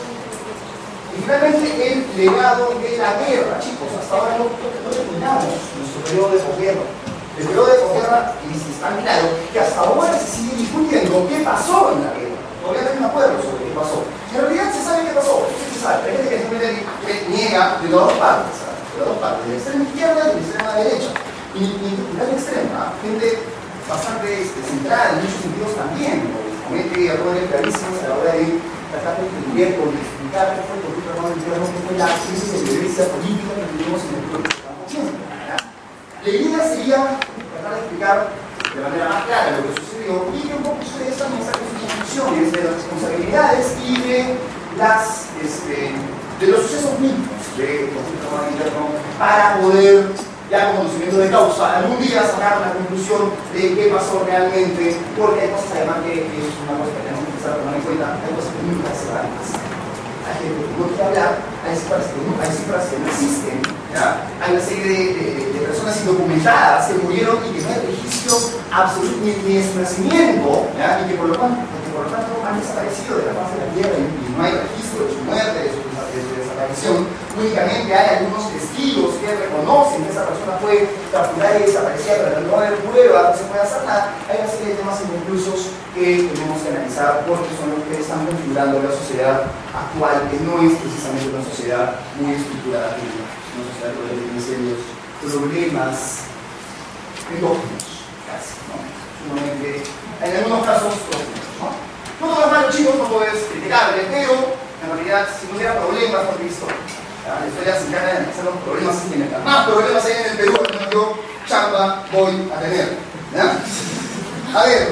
Y finalmente el legado de la guerra, chicos, hasta ahora no, no terminamos nuestro periodo de posguerra. El periodo de posguerra está claro que hasta ahora se sigue discutiendo qué pasó en la guerra. Todavía no hay un acuerdo sobre qué pasó. En realidad se sabe qué pasó, se sabe. Hay gente que simplemente niega de las dos partes, ¿sabes? De las dos partes, de la extrema izquierda y de la extrema derecha. Y, y la extrema, gente bastante este, centrada en muchos sentidos también, ¿no? Comete errores clarísimos a la hora de tratar de entender o de explicar qué fue el conflicto armado interno, qué fue la crisis de violencia política que vivimos en el pueblo. La idea sería tratar de explicar de manera más clara lo que sucedió y que un poco ustedes también saquen sus conclusiones de las responsabilidades y de, las, este, de los sucesos mismos del conflicto armado interno para poder, ya con conocimiento de causa, algún día sacar la conclusión de qué pasó realmente, porque hay cosas además que, que es una cosa que tenemos que empezar a tomar en cuenta, hay cosas que nunca se van a pasar. Hay gente que no quiere hablar, hay cifras que no, hay cifras que no existen, ¿ya? Hay una serie de, de, de personas indocumentadas que murieron y que no hay registro absoluto ni, ni de su nacimiento, ¿ya? Y que por lo tanto, que por lo tanto han desaparecido de la faz de la tierra y, y no hay registro de su muerte, de su, de su desaparición. Únicamente hay algunos testigos que reconocen que esa persona fue capturada y desaparecida, pero no hay pruebas, no se puede hacer nada. Hay una serie de temas inconclusos que tenemos que analizar porque son los que están configurando la sociedad actual, que no es precisamente una sociedad muy estructurada, una sociedad que tiene serios problemas endógenos, casi, ¿no? Sumamente, en algunos casos, ¿no? No todo es malo, chicos, no todo es criticable, pero en realidad, si no hubiera problemas, no visto. La historia se encarga de analizar los problemas que tienen. Más problemas hay en el Perú, que yo, chamba, voy a tener. ¿Ya? A ver,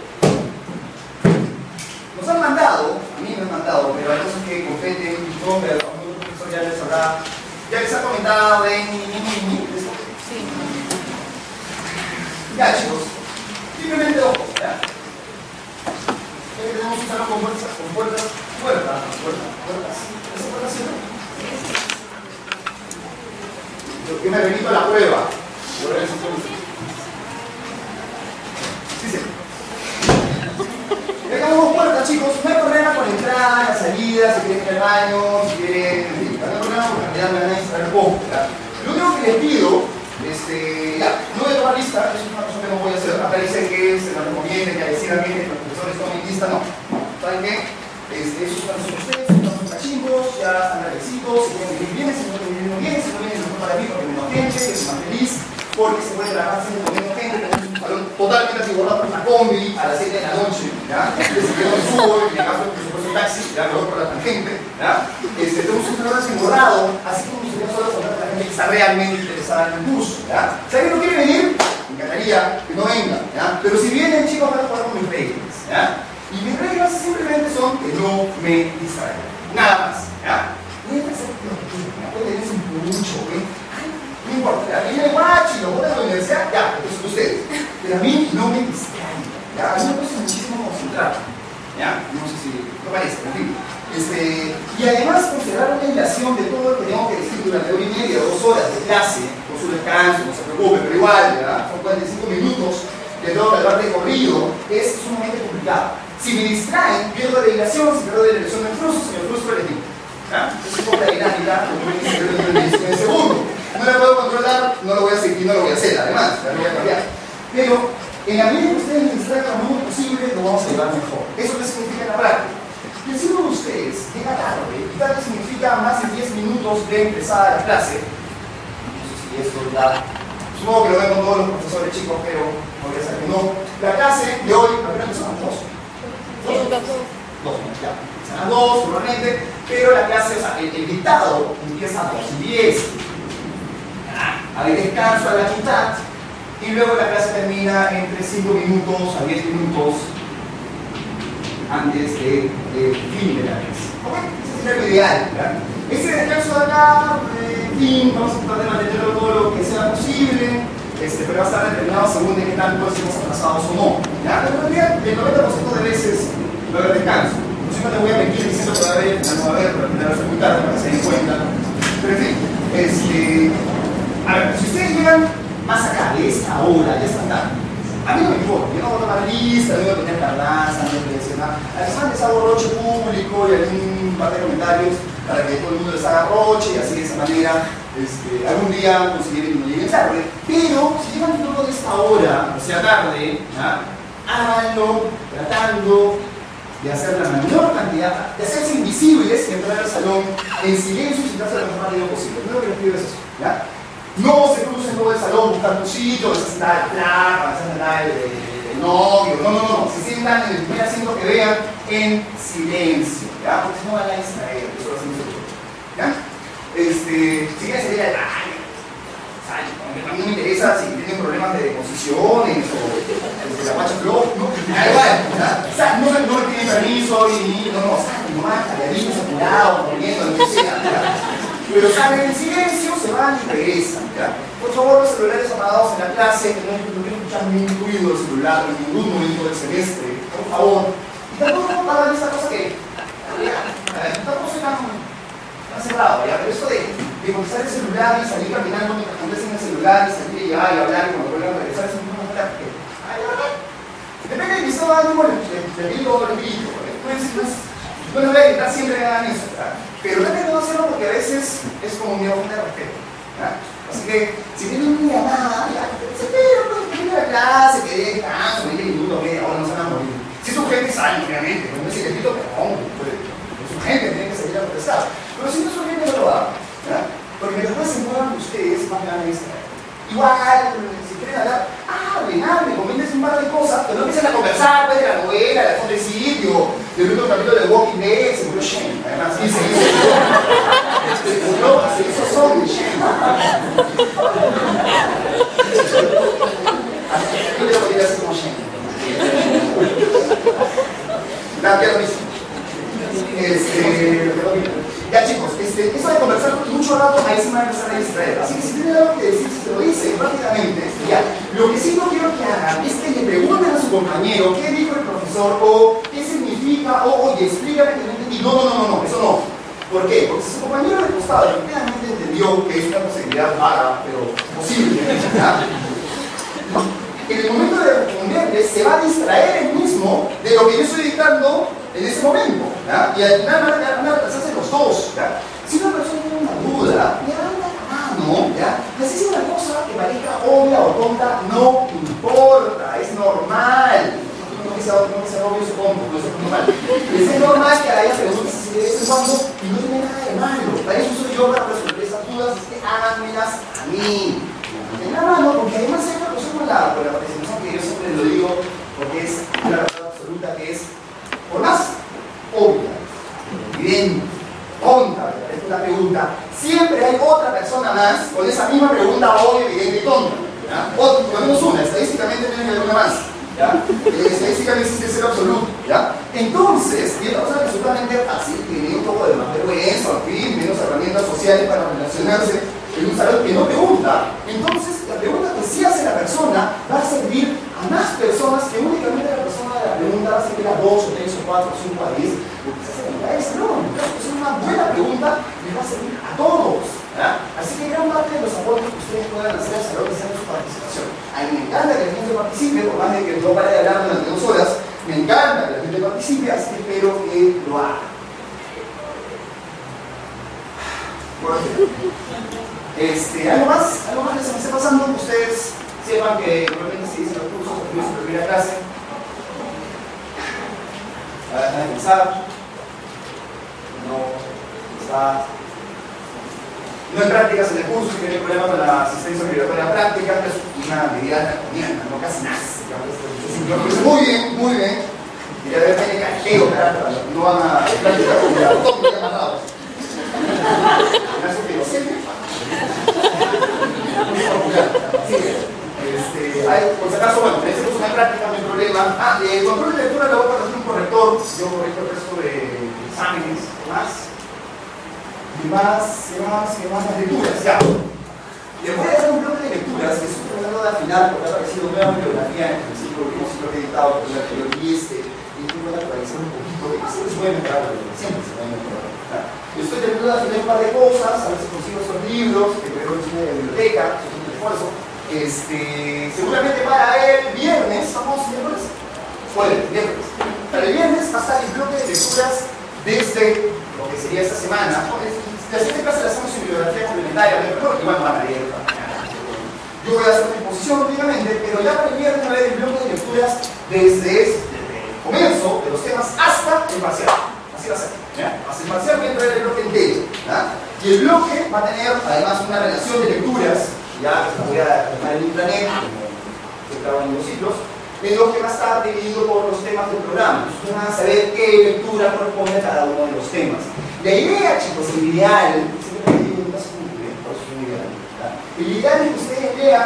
nos han mandado, a mí me han mandado, pero hay cosas que competen, no, pero a muchos profesores ya les habrá, ya les ha comentado en mi, mi, mi, mi, sí. Ya, chicos, simplemente ojo, ¿ya? Tenemos un salón con puertas, con puertas, puertas, puertas, puertas, ¿esa puerta sí? Yo me remito a la prueba. Sí, sí. Ya acabamos puertas, chicos. No hay problema con la entrada, la salida, si quieren ir al baño, si quieren. En fin, no hay problema porque en realidad me van a distraer poco. Lo único que les pido, este, ya, no voy a tomar lista, eso es una cosa que no voy a hacer. Acá dicen que se la recomienden, que decían bien que los profesores tomen lista, no. ¿Saben qué? Este, esos son ustedes, son los cachimbos, ya están grandecitos, si quieren vivir bien, si no quieren vivir muy bien, si no vienen mejor para mí porque menos gente, que es más feliz, porque se puede trabajar siempre con menos gente, tenemos un salón totalmente asegurado por una combi a las siete de la noche, ¿ya? Si yo me subo, en el caso de que se fuese un taxi, ya me voy por la tangente, ¿ya? Este, tenemos un salón asegurado, así como sería solo contar a la gente que está realmente interesada en el curso, ¿ya? Si alguien no quiere venir, me encantaría que no venga, ¿ya? Pero si vienen, chicos, van a jugar con mis reglas, ¿ya? Y mis reglas simplemente son que no me distraigan. Nada más, ¿ya? Pueden hacer lo que quieran, pueden tener un mucho, ¿eh? No importa, a mí me guachi, lo voy a la universidad, ya, eso son ustedes. Pero a mí no me distraigan, ¿ya? A mí me cuesta muchísimo concentrar, ¿ya? No sé si, no parece, en fin. Este, y además considerar la dilación de todo lo que tengo que decir durante hora y media, dos horas de clase, con su descanso, no se preocupe, pero igual, ¿verdad? Son cuarenta y cinco minutos que tengo que hablar de corrido, es sumamente complicado. Si me distraen, pierdo la dilación, si pierdo la dilación del frustro, si me frustro les digo. ¿Ah? Es un poco la dinámica, en el segundo. No la puedo controlar, no lo voy a seguir, no lo voy a hacer, además, la voy a cambiar. Pero, en la medida que ustedes me distraigan lo mínimo posible, lo vamos a llevar mejor. ¿Eso qué significa en la práctica? Que si uno de ustedes llega tarde, y tarde significa más de diez minutos de empezada la clase, no sé si esto ya. Supongo que lo ven con todos los profesores, chicos, pero no voy a hacer que no. La clase de hoy, a ver, empezamos dos. Dos, dos, ya. Empiezan a dos, normalmente, pero la clase, o sea, el, el dictado empieza a dos y diez. Hay descanso a la mitad y luego la clase termina entre cinco minutos a diez minutos antes de, de fin de la clase. ¿Ok? Ese sería lo ideal, ¿verdad? Ese descanso de acá, en fin, vamos a tratar de mantenerlo todo lo que sea posible, este, pero va a estar determinado según de qué tanto estemos atrasados o no. ¿Ya? En realidad, el noventa por ciento de veces va a haber descanso. No siempre te voy a mentir diciendo que va a haber, no va a haber, pero al final va a ser muy tarde para que se den cuenta. Pero en fin, este, a ver, si ustedes llegan más acá, de esta hora, ya está tarde, a mí no me importa, yo no voy a tomar lista, no voy a tener tardanza, no voy a decir nada. Además les hago roche público y algún par de comentarios, para que todo el mundo les haga roche y así de esa manera este, algún día consideren que no lleguen tarde. Pero si llegan luego de esta hora, o sea tarde, ¿ya? Háganlo tratando de hacer la menor cantidad, de hacerse invisibles y entrar al salón en silencio y sentarse lo más rápido posible. Lo único que les pido es eso, ¿ya? No se crucen todo el salón buscando un sitio, no se sentar de placa, no se sentar de, de, de novio, no, no, no, se sientan en el primer asiento que vean en silencio, ¿ya? Porque si no van a distraer, eso lo hacemos mucho, ¿ya? Este, si quieren salir al baño, a mí no me interesa si tienen problemas de posiciones o de la guacha flow, no, da igual, ¿ya? O sea, no, no me piden permiso y no, no, salen nomás, calladitos, apurados, corriendo, lo que sea, ¿ya? Pero salen en silencio, se van y regresan, ¿ya? Por favor, los celulares apagados en la clase, que no, no quiero escuchar ningún ruido del celular en ningún momento del semestre, por favor. Y tampoco hagan esa cosa que, tampoco soy tan, tan cerrado, ¿ya? Pero eso de, de contestar el celular y salir caminando mientras contestan el celular y salir y llegar y hablar y cuando vuelvan a regresar, es una cosa que, ay, la verdad, depende de mi estado de ánimo, le digo, le digo, no les voy a evitar siempre que hagan eso, ¿verdad? Pero traten de no hacerlo porque a veces es como mi falta de respeto, ¿verdad? Así que, si tienen una llamada, ya, se espera, pues, que termine la clase, que dé descanso, veinte minutos, media hora, no se van a morir. Si es urgente, salen, obviamente, no es si les pido perdón, es urgente, tienen que salir a protestar. Pero si no es urgente, no lo hagan, ¿verdad? Porque mientras más se muevan ustedes, más ganan distraer. Igual, si quieren hablar, hablen, hablen, comenten un par de cosas, pero no empiecen a conversar pues, de la novela, del Fontecillo, del último capítulo de Walking Dead, se murió Shane, además, sí, se hizo. Se murió, se hizo zombie Shane. Yo le podría hacer como Shane. Nada, que lo mismo. Este, ya chicos, este, eso de conversar mucho rato, ahí se me va a empezar a distraer. Así que si tienen algo que decir, se lo dicen rápidamente. Ya. Lo que sí no quiero que hagan es que le pregunten a su compañero qué dijo el profesor o qué significa o oye, explícame que no entendí. No, no, no, no, no, eso no. ¿Por qué? Porque si su compañero de costado efectivamente entendió que es una posibilidad vaga, pero posible, ¿ya? En el momento de responderle se va a distraer él mismo de lo que yo estoy dictando en ese momento, ¿ya? Y al final van a, van a retrasarse los dos, ¿ya? Si una persona tiene una duda, levanta la mano, ¿ya? Y así es una cosa que parezca obvia o tonta, no importa, es normal. No que sea, no que sea obvio, supongo, no es normal. Es normal que haya preguntas así de vez en cuando y no tiene nada de malo. Para eso soy yo, para resolver esas dudas, es que háganmelas a mí. En la mano, porque además hay una cosa con la, con la presentación que yo siempre lo digo, porque es una verdad absoluta que es, por más obvia, evidente, tonta, es una pregunta, siempre hay otra persona más con esa misma pregunta obvia, evidente y tonta. ¿Ya? O por lo menos una, estadísticamente tiene que haber una más. ¿Ya? Estadísticamente existe el cero absoluto. ¿Ya? Entonces, y otra cosa que es absolutamente fácil, que tiene un poco de más vergüenza, en fin, menos herramientas sociales para relacionarse en un salón que no pregunta, entonces la pregunta que sí hace la persona va a servir a más personas que únicamente la persona de la pregunta va a servir a dos, o tres, o cuatro, o cinco, a diez, lo que se hace en la cabeza. No, en caso que sea una buena pregunta, les va a servir a todos. ¿Ya? Así que gran parte de los aportes que ustedes puedan hacer al salón sean su participación. A mí me encanta que la gente participe, por más de que no pare de hablar durante dos horas, me encanta que la gente participe, así que espero que lo haga. Bueno, este, ¿algo más? ¿Algo más que se me esté pasando? Que ustedes sepan que probablemente se dicen los cursos porque yo se primera clase. A ver, a pensar. No, está. No hay prácticas en el curso, que hay problema con la asistencia obligatoria práctica, es una medida draconiana, no casi nada. Muy bien, muy bien. Quería ver que hay canjeo, carajo, no van a practicar como la autónoma matados. Eso que lo siente. Este, hay, por si acaso, bueno, en este curso no hay práctica, no hay problema. Ah, el control de lectura lo voy a hacer un corrector. Yo correcto el resto de exámenes, más. Y más, y más, y más las lecturas. Ya. Les voy a dar un bloque de lecturas que estoy tratando de afinar porque ha aparecido nueva bibliografía en el ciclo que hemos editado por el anterior y este. Y estoy tratando de actualizar un poquito. Y más se les puede mejorar, siempre se puede mejorar. Estoy tratando de afinar un par de cosas, a ver si consigo esos libros, que creo que es una biblioteca, es un esfuerzo. Este, seguramente para el viernes, ¿estamos miércoles? Bueno, viernes. Para el viernes va a estar el bloque de lecturas desde lo que sería esta semana, ¿no? La siguiente clase la hacemos en bibliografía complementaria, pero igual van a leer. Yo voy a hacer mi posición, obviamente, pero ya para el viernes va a haber el bloque de lecturas desde el comienzo de los temas hasta el parcial. Así va a ser. ¿Ya? Hasta el parcial voy a traer el bloque entero. ¿Ya? Y el bloque va a tener además una relación de lecturas, ya que voy a dejar en intranet, como se trabajan en los ciclos, en lo que va a estar dividido por los temas del programa. Ustedes van a saber qué lectura corresponde a cada uno de los temas. La idea, chicos, el ideal, siempre me digo, no es un ideal, el ideal es que ustedes lean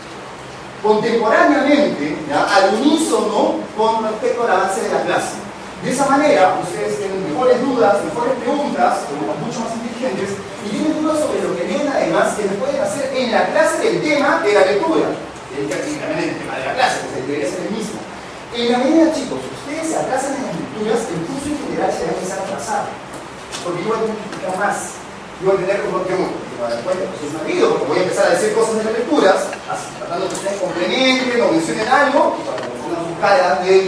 contemporáneamente, ¿ya? Al unísono con respecto al avance de la clase. De esa manera, ustedes tienen mejores dudas, mejores preguntas, mucho más inteligentes, y tienen dudas sobre lo que leen además que les pueden hacer en la clase del tema de la lectura. El, también el tema de la clase, pues debería ser el mismo. En la medida, chicos, ustedes se atrasan en las lecturas, el curso en general se va a empezar a atrasar. Porque yo voy a tener que explicar más. Yo voy a tener como que me voy a dar cuenta, pues es marido, porque voy a empezar a decir cosas de las lecturas, así, tratando que ustedes complementen o mencionen algo, y para que pongan sus caras de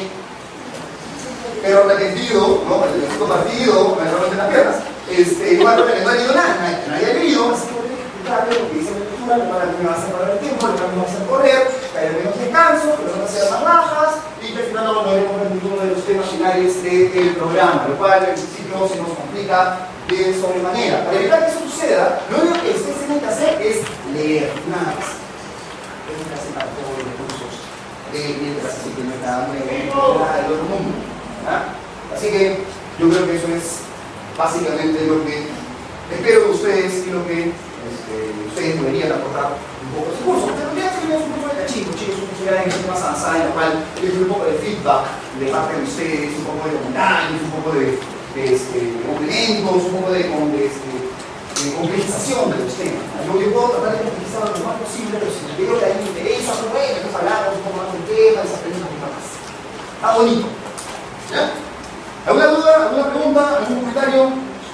pero arrepentido, ¿no? El segundo partido, me rompen las piernas, este, igual no he leído nada, no había leído, así que voy a tener que explicarle lo que dice la lectura, lo que me va a hacer perder el tiempo, lo que me va a hacer correr, que haya menos descanso, que no van a ser más bajas, y que al final no logremos ver ninguno de los temas finales del programa, lo cual en principio se nos complica de sobremanera. Para evitar que eso suceda, lo único que ustedes tienen que hacer es leer, nada más. Es una clase para todos los cursos, eh, mientras así que no está muy bien, nada del otro mundo. ¿Ah? Así que yo creo que eso es básicamente lo que espero de ustedes y lo que este, ustedes deberían aportar un poco de ese curso. Pero ya tenemos un poco de cachito, chicos, un curso ya de más avanzada en la cual les doy un poco de feedback de parte de ustedes, un poco de comentarios, un poco de, de, este, de complementos, un poco de, de, este, de complejización de los temas. Yo, yo puedo tratar de complejizarlo lo más posible, pero si veo que a alguien le interesa, pues bueno, entonces hablamos un poco más del tema, les aprendemos un poco más. Está bonito. ¿Ya? ¿Alguna duda? ¿Alguna pregunta? ¿Algún comentario?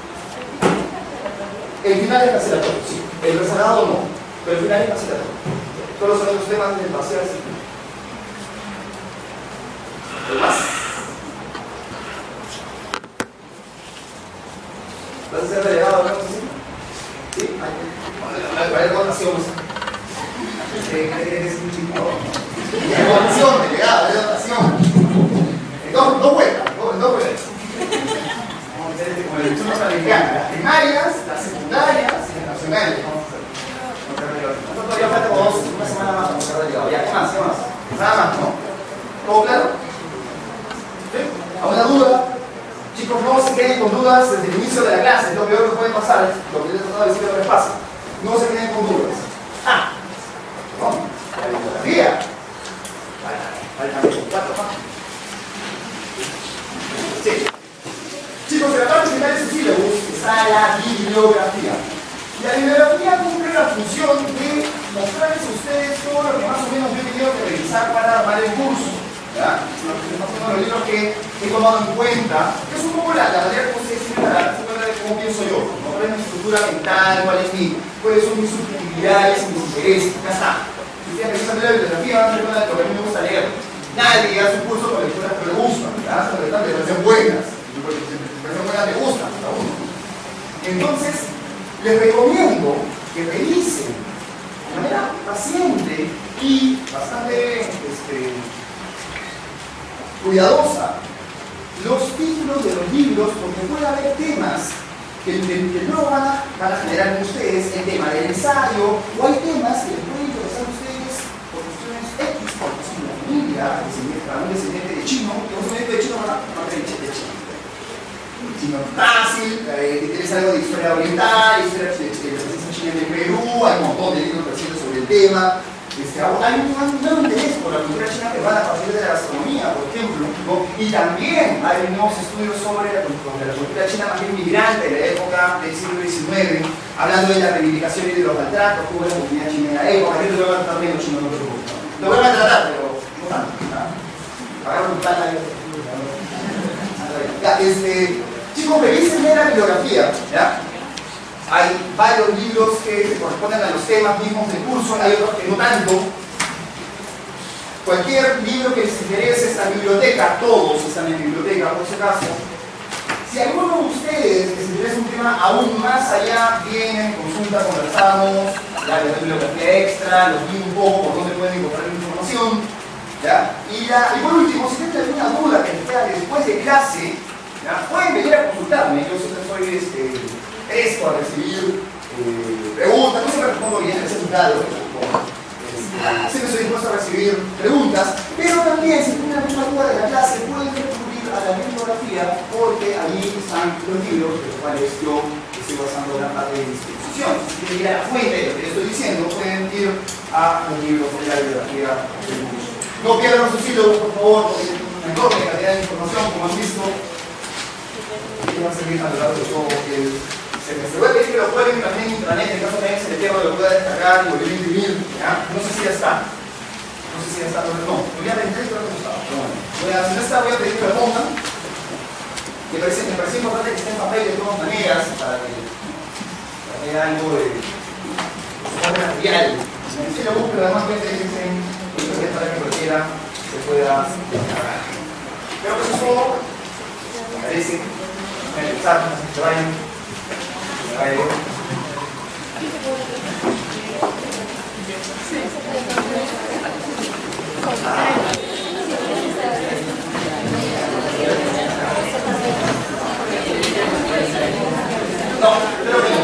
El final es cancelatorio, sí. El reservado no. Pero el final es cancelatorio. Solo son los temas del parcial. ¿Qué más? ¿Vas a ser delegado? ¿No? ¿Sí? A ver, votación. Es un chico. Votación, delegado, de votación. Dos, dos vueltas, dos, dos vueltas. Vamos a hacer este como la elección norteamericana. Las primarias, las secundarias y las nacionales. Vamos a hacer. Nosotros todavía falta como dos, una semana más para ser delegado. Ya, ¿qué más? ¿Qué más? Nada más, ¿no? ¿Todo claro? ¿Sí? ¿Alguna duda? Chicos, no se queden con dudas desde el inicio de la clase. Es lo peor que puede pasar. Lo que les he tratado de decir que no les pasa. No se queden con dudas. Ah, ¿no? La bibliografía. Faltan cuatro páginas. Sí. Chicos, en la parte final de su sílabus está la bibliografía. La bibliografía cumple la función de mostrarles a ustedes todo lo que más o menos yo he tenido que revisar para armar el curso. ¿Ya? Más o menos los libros que he tomado en cuenta, que es un poco la, la manera como ustedes tienen para darse cuenta de cómo pienso yo, ¿no? ¿Cuál es mi estructura mental? ¿Cuál es mi, cuáles son mis subjetividades y mis intereses? Ya está. Si ustedes revisan la bibliografía, van a dar cuenta de lo que a mí me gusta leer. Nadie hace un curso con lecturas que le gustan, ¿verdad? Sobre todo que parecen buenas, y porque si te parecen buenas te gustan, ¿no? Entonces, les recomiendo que revisen de manera paciente y bastante este, cuidadosa los títulos de los libros, porque puede haber temas que, que, que no van a, van a generar en ustedes el tema del ensayo, o hay temas que les pueden interesar a ustedes por cuestiones X, por ejemplo, la familia, para un descendiente de chino, que un descendiente de chino no aprende de chino. Chino fácil, eh, interesa algo de historia oriental, historia de la presencia china en el Perú, hay un montón de libros recientes sobre el tema. Este, hay un nuevo interés por la cultura china peruana a partir de la gastronomía, por ejemplo, ¿no? Y también hay nuevos estudios sobre la, sobre la cultura china más bien migrante de la época del siglo diecinueve, hablando de la reivindicación y de los maltratos que hubo en la comunidad china en la época. Yo te lo voy a tratar bien los chinos, no te preocupes. Lo voy a tratar, pero no tanto. Agarra un plan ahí. Este, chicos, revisen la bibliografía, ¿ya? Hay varios libros que se corresponden a los temas mismos del curso, hay otros que no tanto. Cualquier libro que les interese está en biblioteca, todos están en biblioteca, por si acaso. Si alguno de ustedes les interesa un tema aún más allá, vienen, consulta, conversamos, ya les doy bibliografía extra, los guío un poco por dónde pueden encontrar la información, ¿ya? Y, ya, y por último, si tienen alguna duda que les queda después de clase, ¿ya? Pueden venir a consultarme. Yo siempre soy este, presto a recibir eh, preguntas, no siempre respondo bien, es educado, siempre estoy dispuesto a recibir preguntas, pero también si tienen alguna duda de la clase pueden recurrir a la bibliografía porque allí están los libros de los cuales yo estoy basando gran parte de mis exposiciones. Si quieren ir a la fuente de lo que les estoy diciendo, pueden ir a los libros de la bibliografía del curso. No pierdan sus sílabos, por favor, porque es una enorme cantidad de información, como han visto, que va a servir a lo largo de todo el semestre. Voy a pedir que lo pueden también en intranet, en caso de que se le pierda, lo pueda descargar y volver a imprimir. ¿Ya? No sé si ya está. No sé si ya está, no. No, voy a vender, creo que no estaba. Pero bueno, voy a, si no está, voy a pedir que lo pongan. Me parece, me parece importante que esté en papel de todas maneras, para que, para que haya algo de soporte material. Si lo busco, además voy a pedir que estén para que cualquiera se pueda descargar. Pero pues eso, me parece, voy a empezar, no sé si se vayan. Se vayan. No, pero bueno.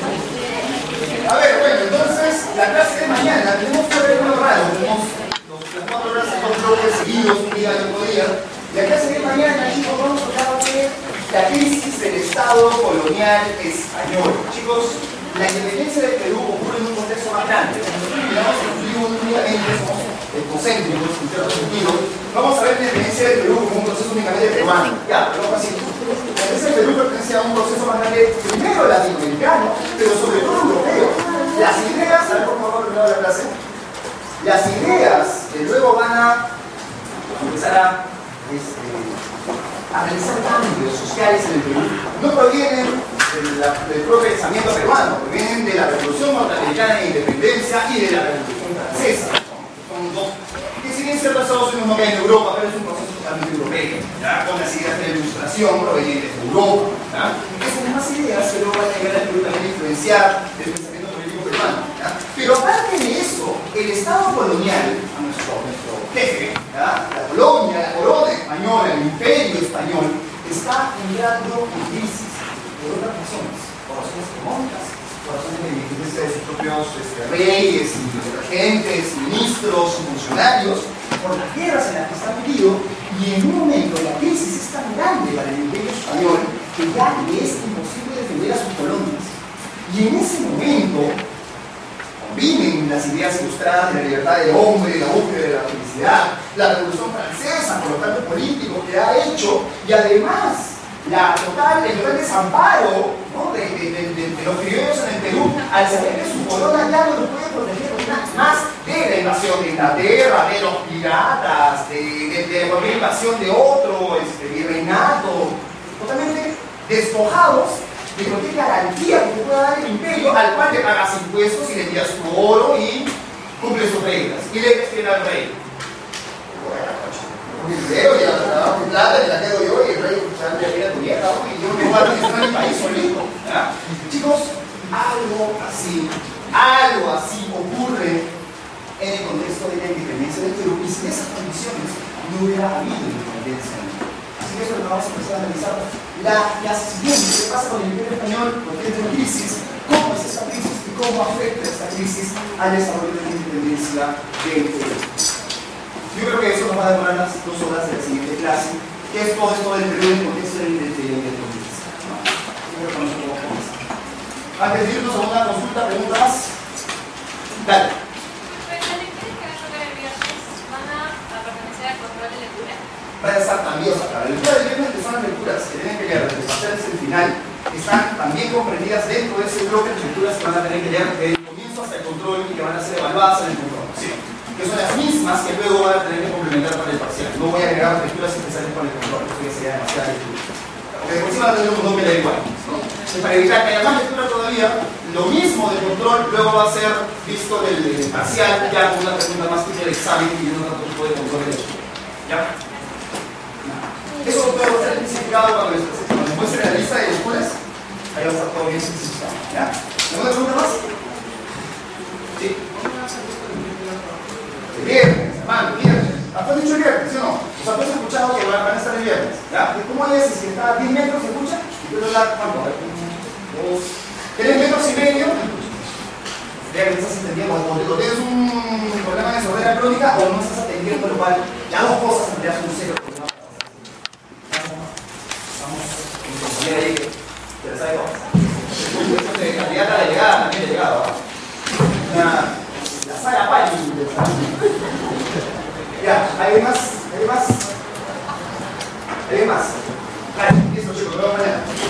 A ver, bueno, entonces la clase de mañana tenemos que ver algo raro. Tenemos los, las cuatro horas de dos bloques seguidos, un día y otro día. La clase de mañana, chicos, vamos a hablar de la crisis del Estado colonial español. Chicos, la independencia del Perú ocurre en un contexto más grande. Nosotros miramos el frío únicamente, somos etnocéntricos, en cierto sentido. Vamos a ver la independencia del Perú como un proceso únicamente peruano. Ya, pero así. La independencia del Perú pertenece a un proceso más grande, primero latinoamericano, pero sobre todo europeo. Las ideas, a ver por favor, primero de la clase. Las ideas que luego van a empezar a, este, a realizar cambios sociales en el Perú no provienen del, del propio pensamiento peruano, provienen de la Revolución Norteamericana de Independencia y de la Revolución Francesa. Son dos, que si bien cierto Estados Unidos no cae en Europa, pero es un proceso totalmente europeo, ¿ya? Con las ideas de la Ilustración provenientes de Europa. ¿Ya? Esas mismas ideas que luego van a llegar al Perú también a influenciar el pensamiento político peruano. ¿Ya? Pero aparte de eso, el Estado colonial, a nuestro, nuestro jefe, ¿ya? La colonia, la corona española, el imperio español, está entrando en crisis por otras razones, por razones económicas, por razones de independencia de sus propios este, reyes, y regentes, ministros, funcionarios, por las guerras en las que está metido, y en un momento la crisis es tan grande para el imperio español que ya le es imposible defender a sus colonias. Y en ese momento combinen las ideas ilustradas de la libertad del hombre, la búsqueda de la felicidad, la Revolución Francesa, por lo tanto político que ha hecho, y además la total, el total desamparo, ¿no? de, de, de, de, de los criollos en el Perú, al saber que su corona ya no los puede proteger más de la invasión de Inglaterra, de los piratas, de, de, de cualquier invasión de otro este, virreinato, totalmente despojados de cualquier garantía que te pueda dar el imperio, al cual le pagas impuestos y le tiras su oro y cumple sus reglas. Y le despiden al rey. El dinero y la daba con plata, y la quedo yo, y el rey ya me viene a tu vieja, y yo me voy a administrar mi país solito. ¿Ya? Chicos, algo así, algo así ocurre en el contexto de la independencia del Perú, y sin esas condiciones no hubiera habido independencia. Así que eso es lo que vamos a empezar a analizar. La, la siguiente, ¿qué pasa con el imperio español? Porque es una crisis, ¿cómo es esa crisis y cómo afecta esta crisis al desarrollo de la independencia del Perú? Yo creo que eso nos va a demorar las dos horas de la siguiente clase, que es todo esto del Perú en el contexto de la independencia. Yo creo que no se puede comenzar. Antes de irnos a una consulta, pregunta más. Dale. Van a estar también, o sea, la lectura del viernes, que son las lecturas que tienen que leer desde los parciales el final, están también comprendidas dentro de ese bloque de lecturas que van a tener que leer desde el comienzo hasta el control y que van a ser evaluadas en el control, ¿sí? Que son las mismas que luego van a tener que complementar para el parcial. No voy a agregar lecturas especiales para el control, esto ya sería demasiada lectura. Porque de por sí van a tener un doble da igual, ¿no? Y para evitar que haya más lectura todavía, lo mismo del control luego va a ser visto del, del parcial, ya con una pregunta más tipo de examen y no otro tipo de control de lectura. ¿Ya? Eso lo puedo hacer significado cuando les presento. muestre la lista de lecturas, ahí va a estar todo bien simplificado. ¿Ya? ¿Alguna pregunta más? Sí. El viernes, hermano, el viernes. ¿Has dicho el viernes, sí o no? O sea, tú has escuchado que van a estar el viernes. ¿Ya? ¿Cómo es? Si está a diez metros, ¿se escucha? Y tú le das, ¿cuánto? Dos. ¿Tienes metros y medio? Ya que estás entendiendo, o tienes un problema de sordera crónica o no estás atendiendo, lo cual, las dos cosas en realidad son un serio problema. Vamos, mi compañera ahí, que le sabe cómo. De candidata a la llegada, también he llegado. Una, la saga Pali. Ya, ¿hay más? ¿Hay más? ¿Hay más? Vale, listo chicos, nos vemos mañana.